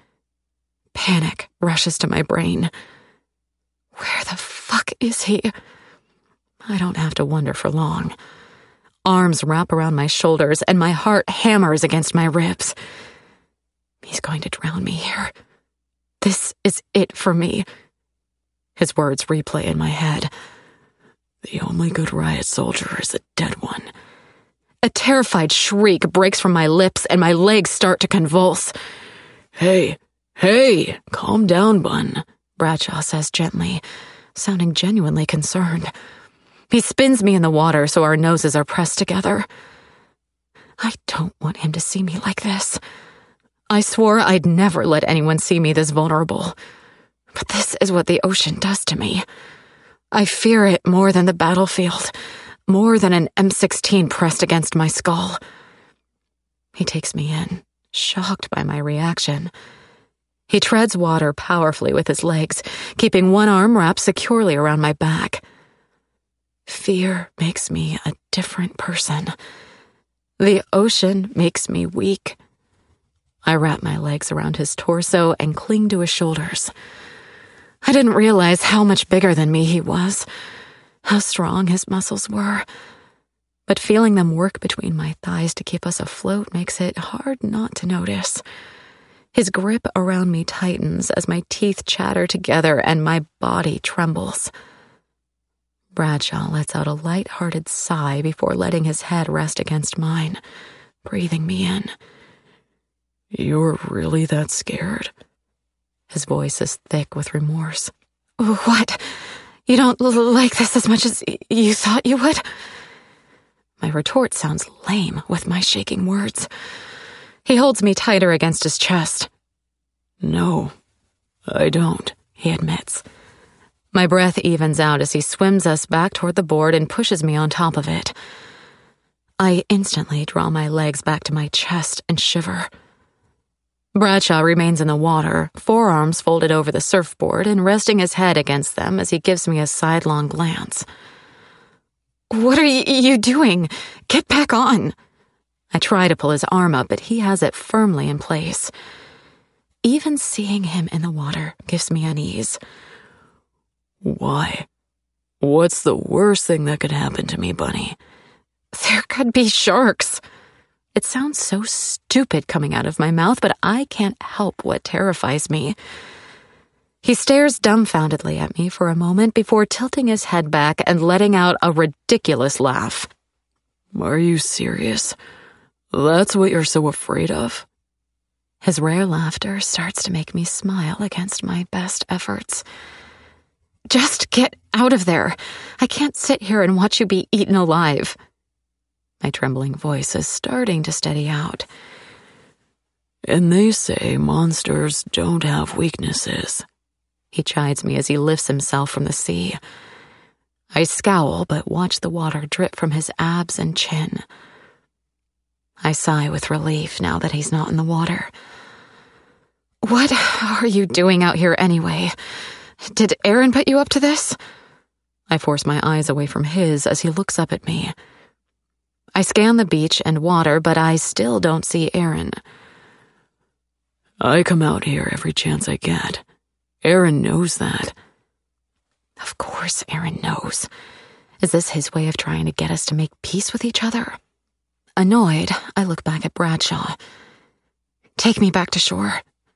Panic rushes to my brain. Where the fuck is he? I don't have to wonder for long. Arms wrap around my shoulders and my heart hammers against my ribs. He's going to drown me here. This is it for me. His words replay in my head. The only good riot soldier is a dead one. A terrified shriek breaks from my lips and my legs start to convulse. Hey, hey, calm down, Bun, Bradshaw says gently, sounding genuinely concerned. He spins me in the water so our noses are pressed together. I don't want him to see me like this. I swore I'd never let anyone see me this vulnerable. But this is what the ocean does to me. I fear it more than the battlefield, more than an M sixteen pressed against my skull. He takes me in, shocked by my reaction. He treads water powerfully with his legs, keeping one arm wrapped securely around my back. Fear makes me a different person. The ocean makes me weak. I wrap my legs around his torso and cling to his shoulders. I didn't realize how much bigger than me he was, how strong his muscles were. But feeling them work between my thighs to keep us afloat makes it hard not to notice. His grip around me tightens as my teeth chatter together and my body trembles. Bradshaw lets out a light-hearted sigh before letting his head rest against mine, breathing me in. You're really that scared? His voice is thick with remorse. What? You don't l- like this as much as y- you thought you would? My retort sounds lame with my shaking words. He holds me tighter against his chest. No, I don't, he admits. My breath evens out as he swims us back toward the board and pushes me on top of it. I instantly draw my legs back to my chest and shiver. Bradshaw remains in the water, forearms folded over the surfboard and resting his head against them as he gives me a sidelong glance. What are y- you doing? Get back on. I try to pull his arm up, but he has it firmly in place. Even seeing him in the water gives me unease. Why? What's the worst thing that could happen to me, Bunny? There could be sharks. It sounds so stupid coming out of my mouth, but I can't help what terrifies me. He stares dumbfoundedly at me for a moment before tilting his head back and letting out a ridiculous laugh. Are you serious? That's what you're so afraid of? His rare laughter starts to make me smile against my best efforts. Just get out of there. I can't sit here and watch you be eaten alive. My trembling voice is starting to steady out. And they say monsters don't have weaknesses. He chides me as he lifts himself from the sea. I scowl, but watch the water drip from his abs and chin. I sigh with relief now that he's not in the water. What are you doing out here anyway? Did Aaron put you up to this? I force my eyes away from his as he looks up at me. I scan the beach and water, but I still don't see Aaron. I come out here every chance I get. Aaron knows that. Of course Aaron knows. Is this his way of trying to get us to make peace with each other? Annoyed, I look back at Bradshaw. Take me back to shore.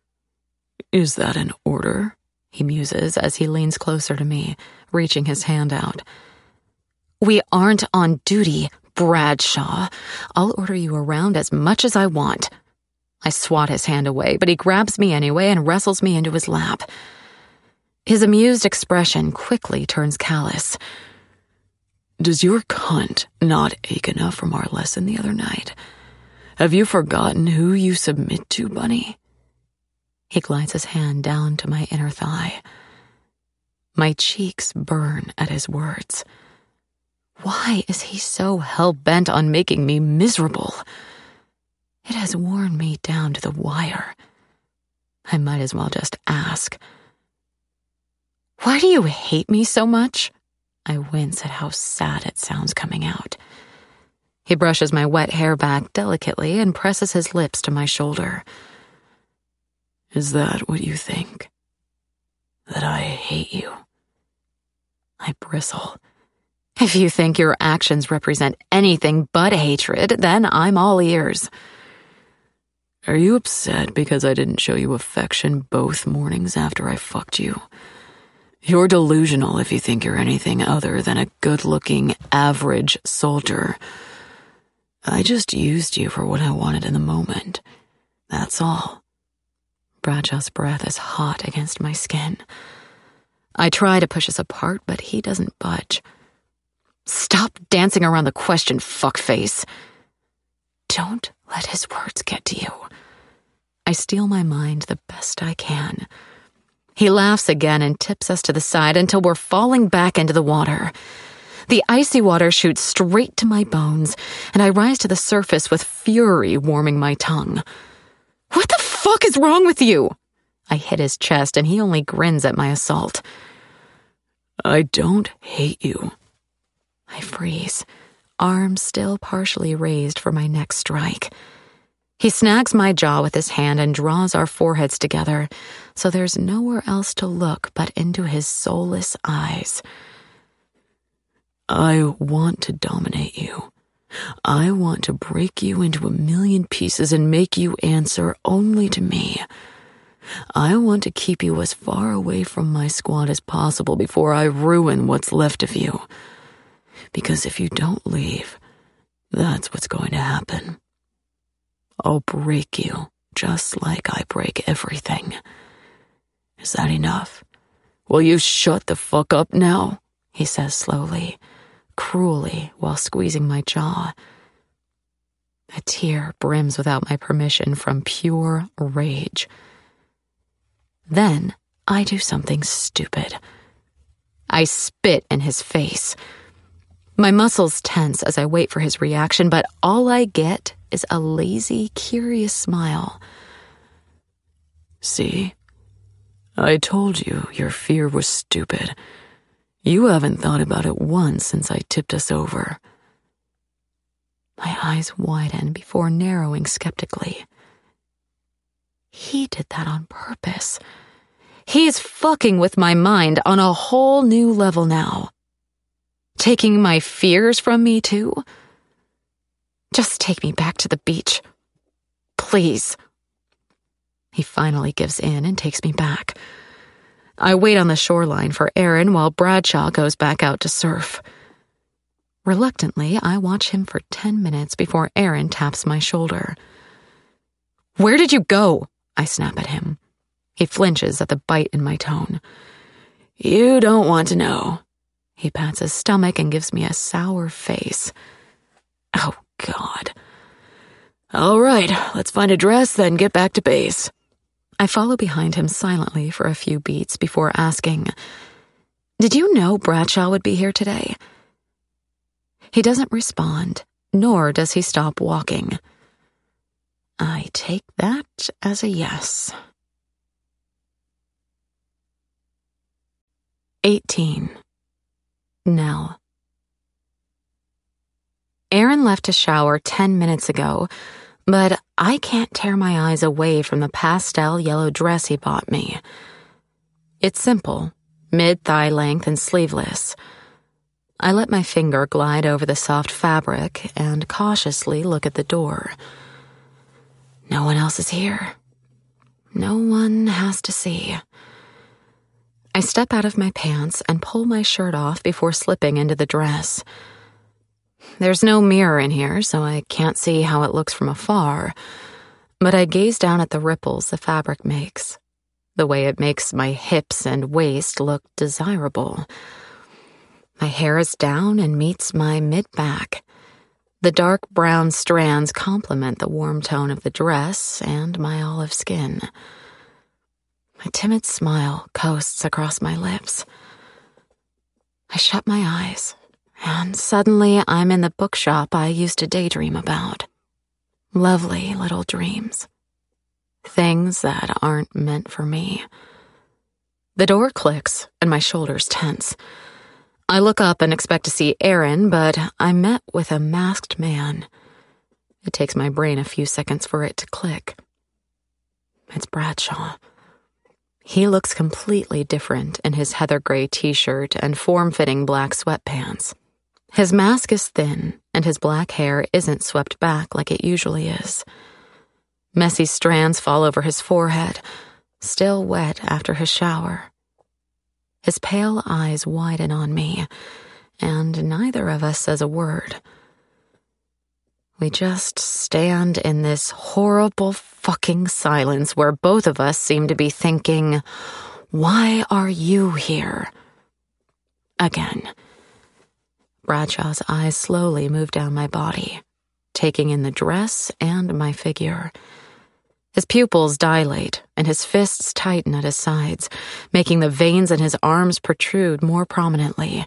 Is that an order? He muses as he leans closer to me, reaching his hand out. We aren't on duty, Bradshaw. I'll order you around as much as I want. I swat his hand away, but he grabs me anyway and wrestles me into his lap. His amused expression quickly turns callous. Does your cunt not ache enough from our lesson the other night? Have you forgotten who you submit to, Bunny? He glides his hand down to my inner thigh. My cheeks burn at his words. Why is he so hell-bent on making me miserable? It has worn me down to the wire. I might as well just ask. Why do you hate me so much? I wince at how sad it sounds coming out. He brushes my wet hair back delicately and presses his lips to my shoulder. Is that what you think? That I hate you? I bristle. If you think your actions represent anything but hatred, then I'm all ears. Are you upset because I didn't show you affection both mornings after I fucked you? You're delusional if you think you're anything other than a good-looking, average soldier. I just used you for what I wanted in the moment. That's all. Bradshaw's breath is hot against my skin. I try to push us apart, but he doesn't budge. Stop dancing around the question, fuckface. Don't let his words get to you. I steel my mind the best I can. He laughs again and tips us to the side until we're falling back into the water. The icy water shoots straight to my bones, and I rise to the surface with fury warming my tongue. What the fuck is wrong with you? I hit his chest, and he only grins at my assault. I don't hate you. I freeze, arms still partially raised for my next strike. He snags my jaw with his hand and draws our foreheads together, so there's nowhere else to look but into his soulless eyes. I want to dominate you. I want to break you into a million pieces and make you answer only to me. I want to keep you as far away from my squad as possible before I ruin what's left of you. Because if you don't leave, that's what's going to happen. I'll break you, just like I break everything. Is that enough? Will you shut the fuck up now? He says slowly, cruelly, while squeezing my jaw. A tear brims without my permission from pure rage. Then I do something stupid. I spit in his face. My muscles tense as I wait for his reaction, but all I get is a lazy, curious smile. See? I told you your fear was stupid. You haven't thought about it once since I tipped us over. My eyes widen before narrowing skeptically. He did that on purpose. He's fucking with my mind on a whole new level now. Taking my fears from me, too? Just take me back to the beach. Please. He finally gives in and takes me back. I wait on the shoreline for Aaron while Bradshaw goes back out to surf. Reluctantly, I watch him for ten minutes before Aaron taps my shoulder. "Where did you go?" I snap at him. He flinches at the bite in my tone. "You don't want to know." He pats his stomach and gives me a sour face. Oh, God. "All right, let's find a dress, then get back to base." I follow behind him silently for a few beats before asking, "Did you know Bradshaw would be here today?" He doesn't respond, nor does he stop walking. I take that as a yes. eighteen. Nell. Aaron left to shower ten minutes ago, but I can't tear my eyes away from the pastel yellow dress he bought me. It's simple, mid-thigh length and sleeveless. I let my finger glide over the soft fabric and cautiously look at the door. No one else is here. No one has to see. I step out of my pants and pull my shirt off before slipping into the dress. There's no mirror in here, so I can't see how it looks from afar, but I gaze down at the ripples the fabric makes, the way it makes my hips and waist look desirable. My hair is down and meets my mid-back. The dark brown strands complement the warm tone of the dress and my olive skin. My timid smile coasts across my lips. I shut my eyes, and suddenly I'm in the bookshop I used to daydream about. Lovely little dreams. Things that aren't meant for me. The door clicks, and my shoulders tense. I look up and expect to see Aaron, but I'm met with a masked man. It takes my brain a few seconds for it to click. It's Bradshaw. He looks completely different in his heather gray t-shirt and form-fitting black sweatpants. His mask is thin, and his black hair isn't swept back like it usually is. Messy strands fall over his forehead, still wet after his shower. His pale eyes widen on me, and neither of us says a word. We just stand in this horrible fucking silence where both of us seem to be thinking, "Why are you here?" Again. Bradshaw's eyes slowly move down my body, taking in the dress and my figure. His pupils dilate, and his fists tighten at his sides, making the veins in his arms protrude more prominently.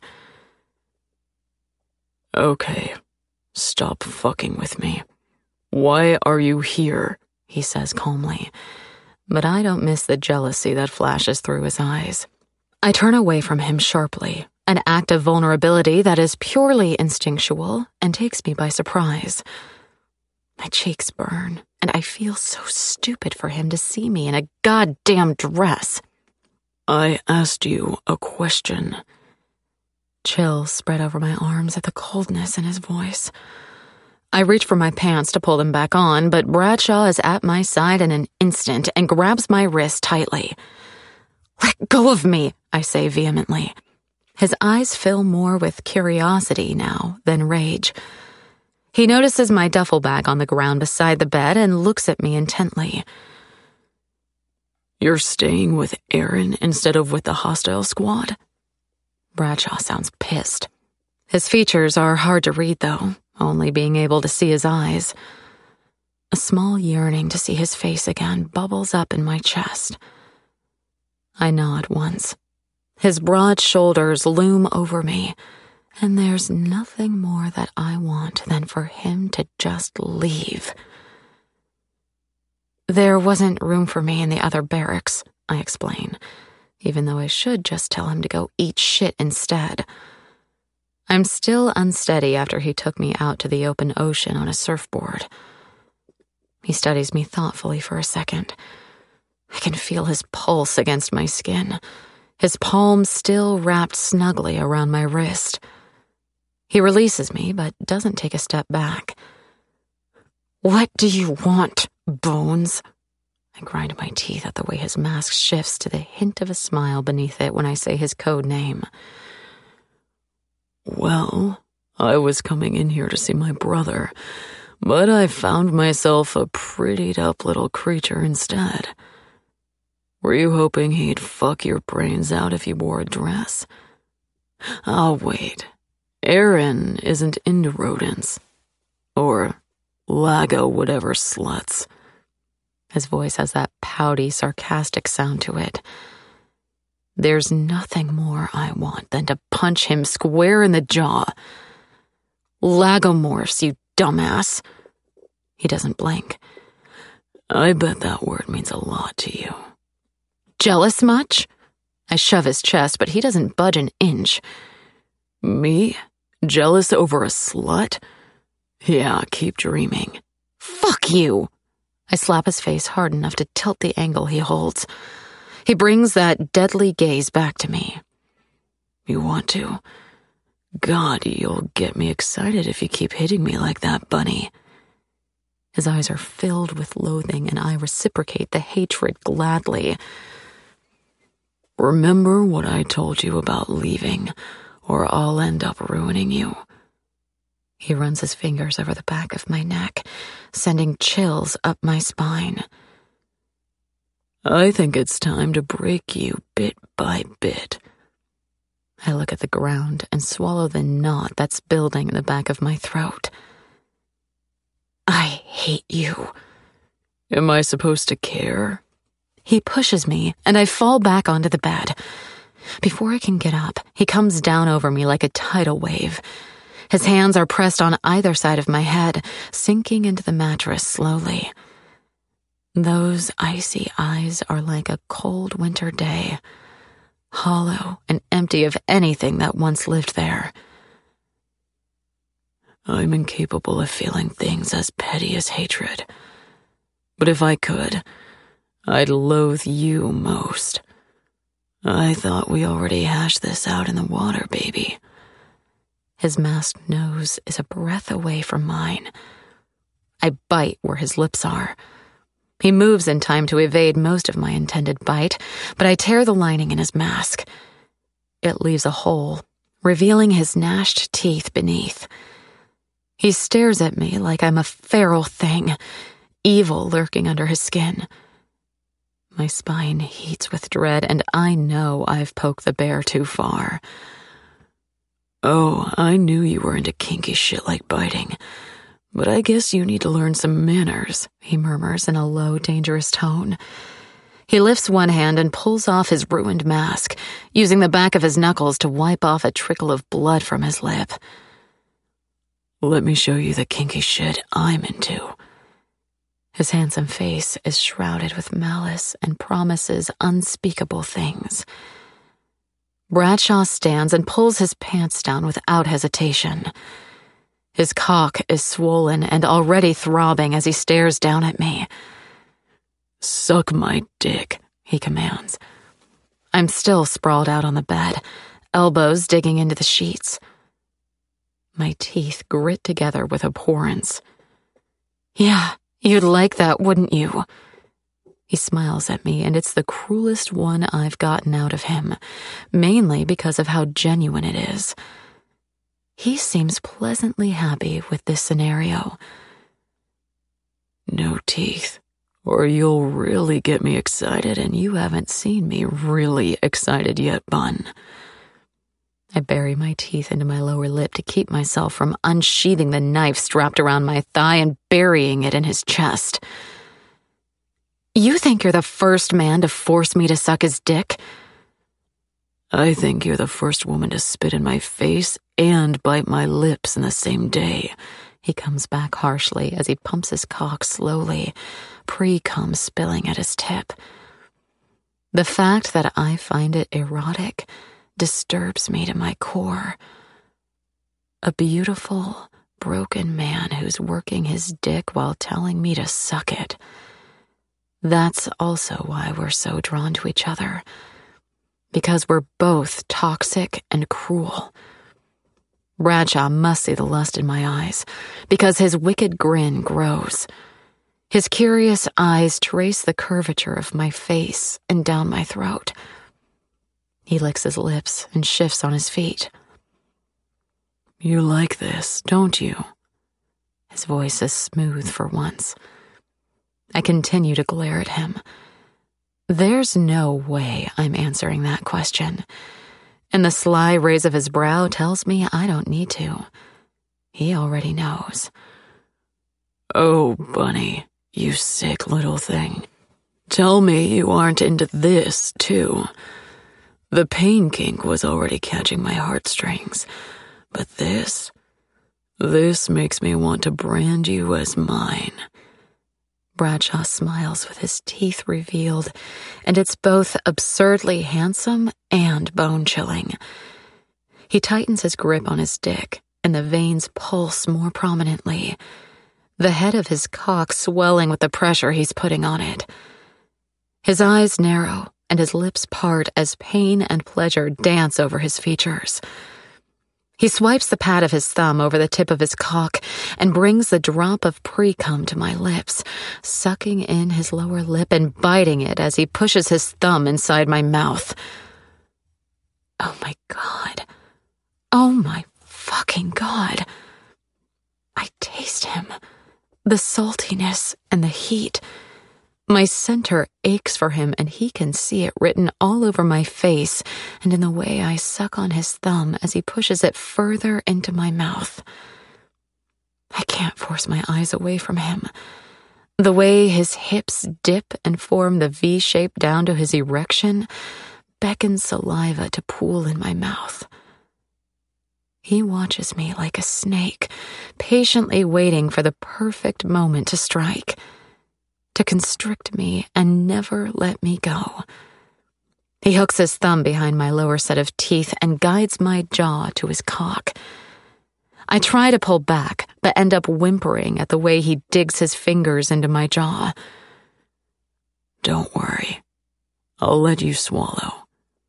"Okay, stop fucking with me. Why are you here?" he says calmly, but I don't miss the jealousy that flashes through his eyes. I turn away from him sharply, an act of vulnerability that is purely instinctual and takes me by surprise. My cheeks burn, and I feel so stupid for him to see me in a goddamn dress. "I asked you a question." Chills spread over my arms at the coldness in his voice. I reach for my pants to pull them back on, but Bradshaw is at my side in an instant and grabs my wrist tightly. "Let go of me," I say vehemently. His eyes fill more with curiosity now than rage. He notices my duffel bag on the ground beside the bed and looks at me intently. "You're staying with Aaron instead of with the hostile squad?" Bradshaw sounds pissed. His features are hard to read, though, only being able to see his eyes. A small yearning to see his face again bubbles up in my chest. I nod once. His broad shoulders loom over me, and there's nothing more that I want than for him to just leave. "There wasn't room for me in the other barracks," I explain, even though I should just tell him to go eat shit instead. I'm still unsteady after he took me out to the open ocean on a surfboard. He studies me thoughtfully for a second. I can feel his pulse against my skin, his palm still wrapped snugly around my wrist. He releases me, but doesn't take a step back. "What do you want, Bones?" I grind my teeth at the way his mask shifts to the hint of a smile beneath it when I say his code name. Well, I was coming in here to see my brother, but I found myself a prettied-up little creature instead. Were you hoping he'd fuck your brains out if you wore a dress? Oh, wait. Aaron isn't into rodents. Or Lago whatever sluts. His voice has that pouty, sarcastic sound to it. There's nothing more I want than to punch him square in the jaw. Lagomorphs, you dumbass. He doesn't blink. I bet that word means a lot to you. Jealous much? I shove his chest, but he doesn't budge an inch. Me? Jealous over a slut? Yeah, keep dreaming. Fuck you! I slap his face hard enough to tilt the angle he holds. He brings that deadly gaze back to me. You want to? God, you'll get me excited if you keep hitting me like that, bunny. His eyes are filled with loathing, and I reciprocate the hatred gladly. Remember what I told you about leaving, or I'll end up ruining you. He runs his fingers over the back of my neck, sending chills up my spine. I think it's time to break you bit by bit. I look at the ground and swallow the knot that's building in the back of my throat. I hate you. Am I supposed to care? He pushes me, and I fall back onto the bed. Before I can get up, he comes down over me like a tidal wave. His hands are pressed on either side of my head, sinking into the mattress slowly. Those icy eyes are like a cold winter day, hollow and empty of anything that once lived there. I'm incapable of feeling things as petty as hatred. But if I could, I'd loathe you most. I thought we already hashed this out in the water, baby. His masked nose is a breath away from mine. I bite where his lips are. He moves in time to evade most of my intended bite, but I tear the lining in his mask. It leaves a hole, revealing his gnashed teeth beneath. He stares at me like I'm a feral thing, evil lurking under his skin. My spine heats with dread, and I know I've poked the bear too far. Oh, I knew you were into kinky shit like biting, but I guess you need to learn some manners, he murmurs in a low, dangerous tone. He lifts one hand and pulls off his ruined mask, using the back of his knuckles to wipe off a trickle of blood from his lip. Let me show you the kinky shit I'm into. His handsome face is shrouded with malice and promises unspeakable things. Bradshaw stands and pulls his pants down without hesitation. His cock is swollen and already throbbing as he stares down at me. Suck my dick, he commands. I'm still sprawled out on the bed, elbows digging into the sheets. My teeth grit together with abhorrence. Yeah, you'd like that, wouldn't you? He smiles at me, and it's the cruelest one I've gotten out of him, mainly because of how genuine it is. He seems pleasantly happy with this scenario. No teeth, or you'll really get me excited, and you haven't seen me really excited yet, bun. I bury my teeth into my lower lip to keep myself from unsheathing the knife strapped around my thigh and burying it in his chest. You think you're the first man to force me to suck his dick? I think you're the first woman to spit in my face and bite my lips in the same day. He comes back harshly as he pumps his cock slowly, pre-cum spilling at his tip. The fact that I find it erotic disturbs me to my core. A beautiful, broken man who's working his dick while telling me to suck it. That's also why we're so drawn to each other. Because we're both toxic and cruel. Bradshaw must see the lust in my eyes, because his wicked grin grows. His curious eyes trace the curvature of my face and down my throat. He licks his lips and shifts on his feet. You like this, don't you? His voice is smooth for once. I continue to glare at him. There's no way I'm answering that question, and the sly raise of his brow tells me I don't need to. He already knows. Oh, Bunny, you sick little thing. Tell me you aren't into this, too. The pain kink was already catching my heartstrings, but this, this makes me want to brand you as mine. Bradshaw smiles with his teeth revealed, and it's both absurdly handsome and bone-chilling. He tightens his grip on his dick, and the veins pulse more prominently, the head of his cock swelling with the pressure he's putting on it. His eyes narrow, and his lips part as pain and pleasure dance over his features. He swipes the pad of his thumb over the tip of his cock and brings the drop of pre-cum to my lips, sucking in his lower lip and biting it as he pushes his thumb inside my mouth. Oh my God. Oh my fucking God. I taste him. The saltiness and the heat. My center aches for him, and he can see it written all over my face and in the way I suck on his thumb as he pushes it further into my mouth. I can't force my eyes away from him. The way his hips dip and form the V shape down to his erection beckons saliva to pool in my mouth. He watches me like a snake, patiently waiting for the perfect moment to strike, to constrict me and never let me go. He hooks his thumb behind my lower set of teeth and guides my jaw to his cock. I try to pull back, but end up whimpering at the way he digs his fingers into my jaw. Don't worry. I'll let you swallow.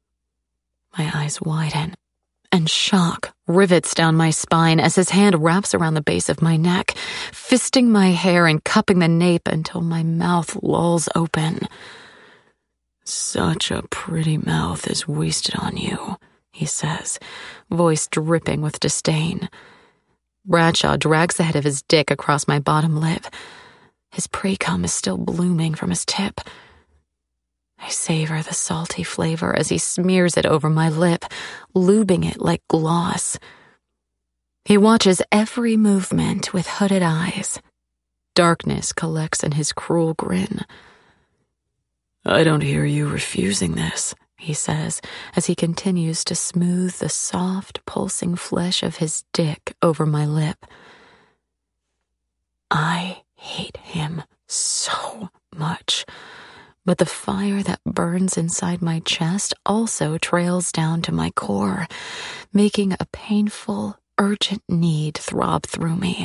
My eyes widen, and shock rivets down my spine as his hand wraps around the base of my neck, fisting my hair and cupping the nape until my mouth lolls open. Such a pretty mouth is wasted on you, he says, voice dripping with disdain. Bradshaw drags the head of his dick across my bottom lip. His pre-cum is still blooming from his tip. I savor the salty flavor as he smears it over my lip, lubing it like gloss. He watches every movement with hooded eyes. Darkness collects in his cruel grin. I don't hear you refusing this, he says, as he continues to smooth the soft, pulsing flesh of his dick over my lip. I hate him so much. But the fire that burns inside my chest also trails down to my core, making a painful, urgent need throb through me.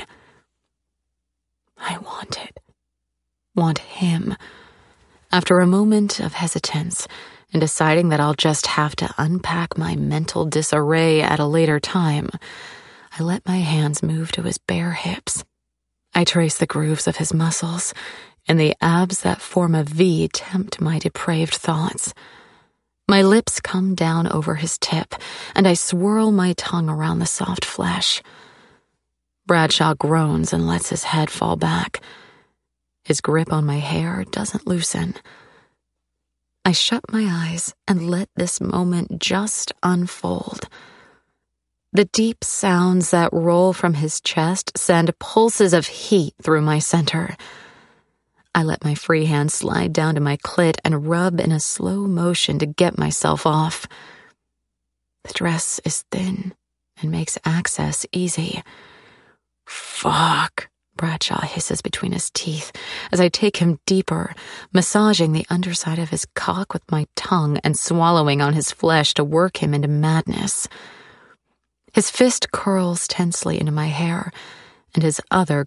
I want it. Want him. After a moment of hesitance, and deciding that I'll just have to unpack my mental disarray at a later time, I let my hands move to his bare hips. I trace the grooves of his muscles, and the abs that form a V tempt my depraved thoughts. My lips come down over his tip, and I swirl my tongue around the soft flesh. Bradshaw groans and lets his head fall back. His grip on my hair doesn't loosen. I shut my eyes and let this moment just unfold. The deep sounds that roll from his chest send pulses of heat through my center. I let my free hand slide down to my clit and rub in a slow motion to get myself off. The dress is thin and makes access easy. Fuck, Bradshaw hisses between his teeth as I take him deeper, massaging the underside of his cock with my tongue and swallowing on his flesh to work him into madness. His fist curls tensely into my hair, and his other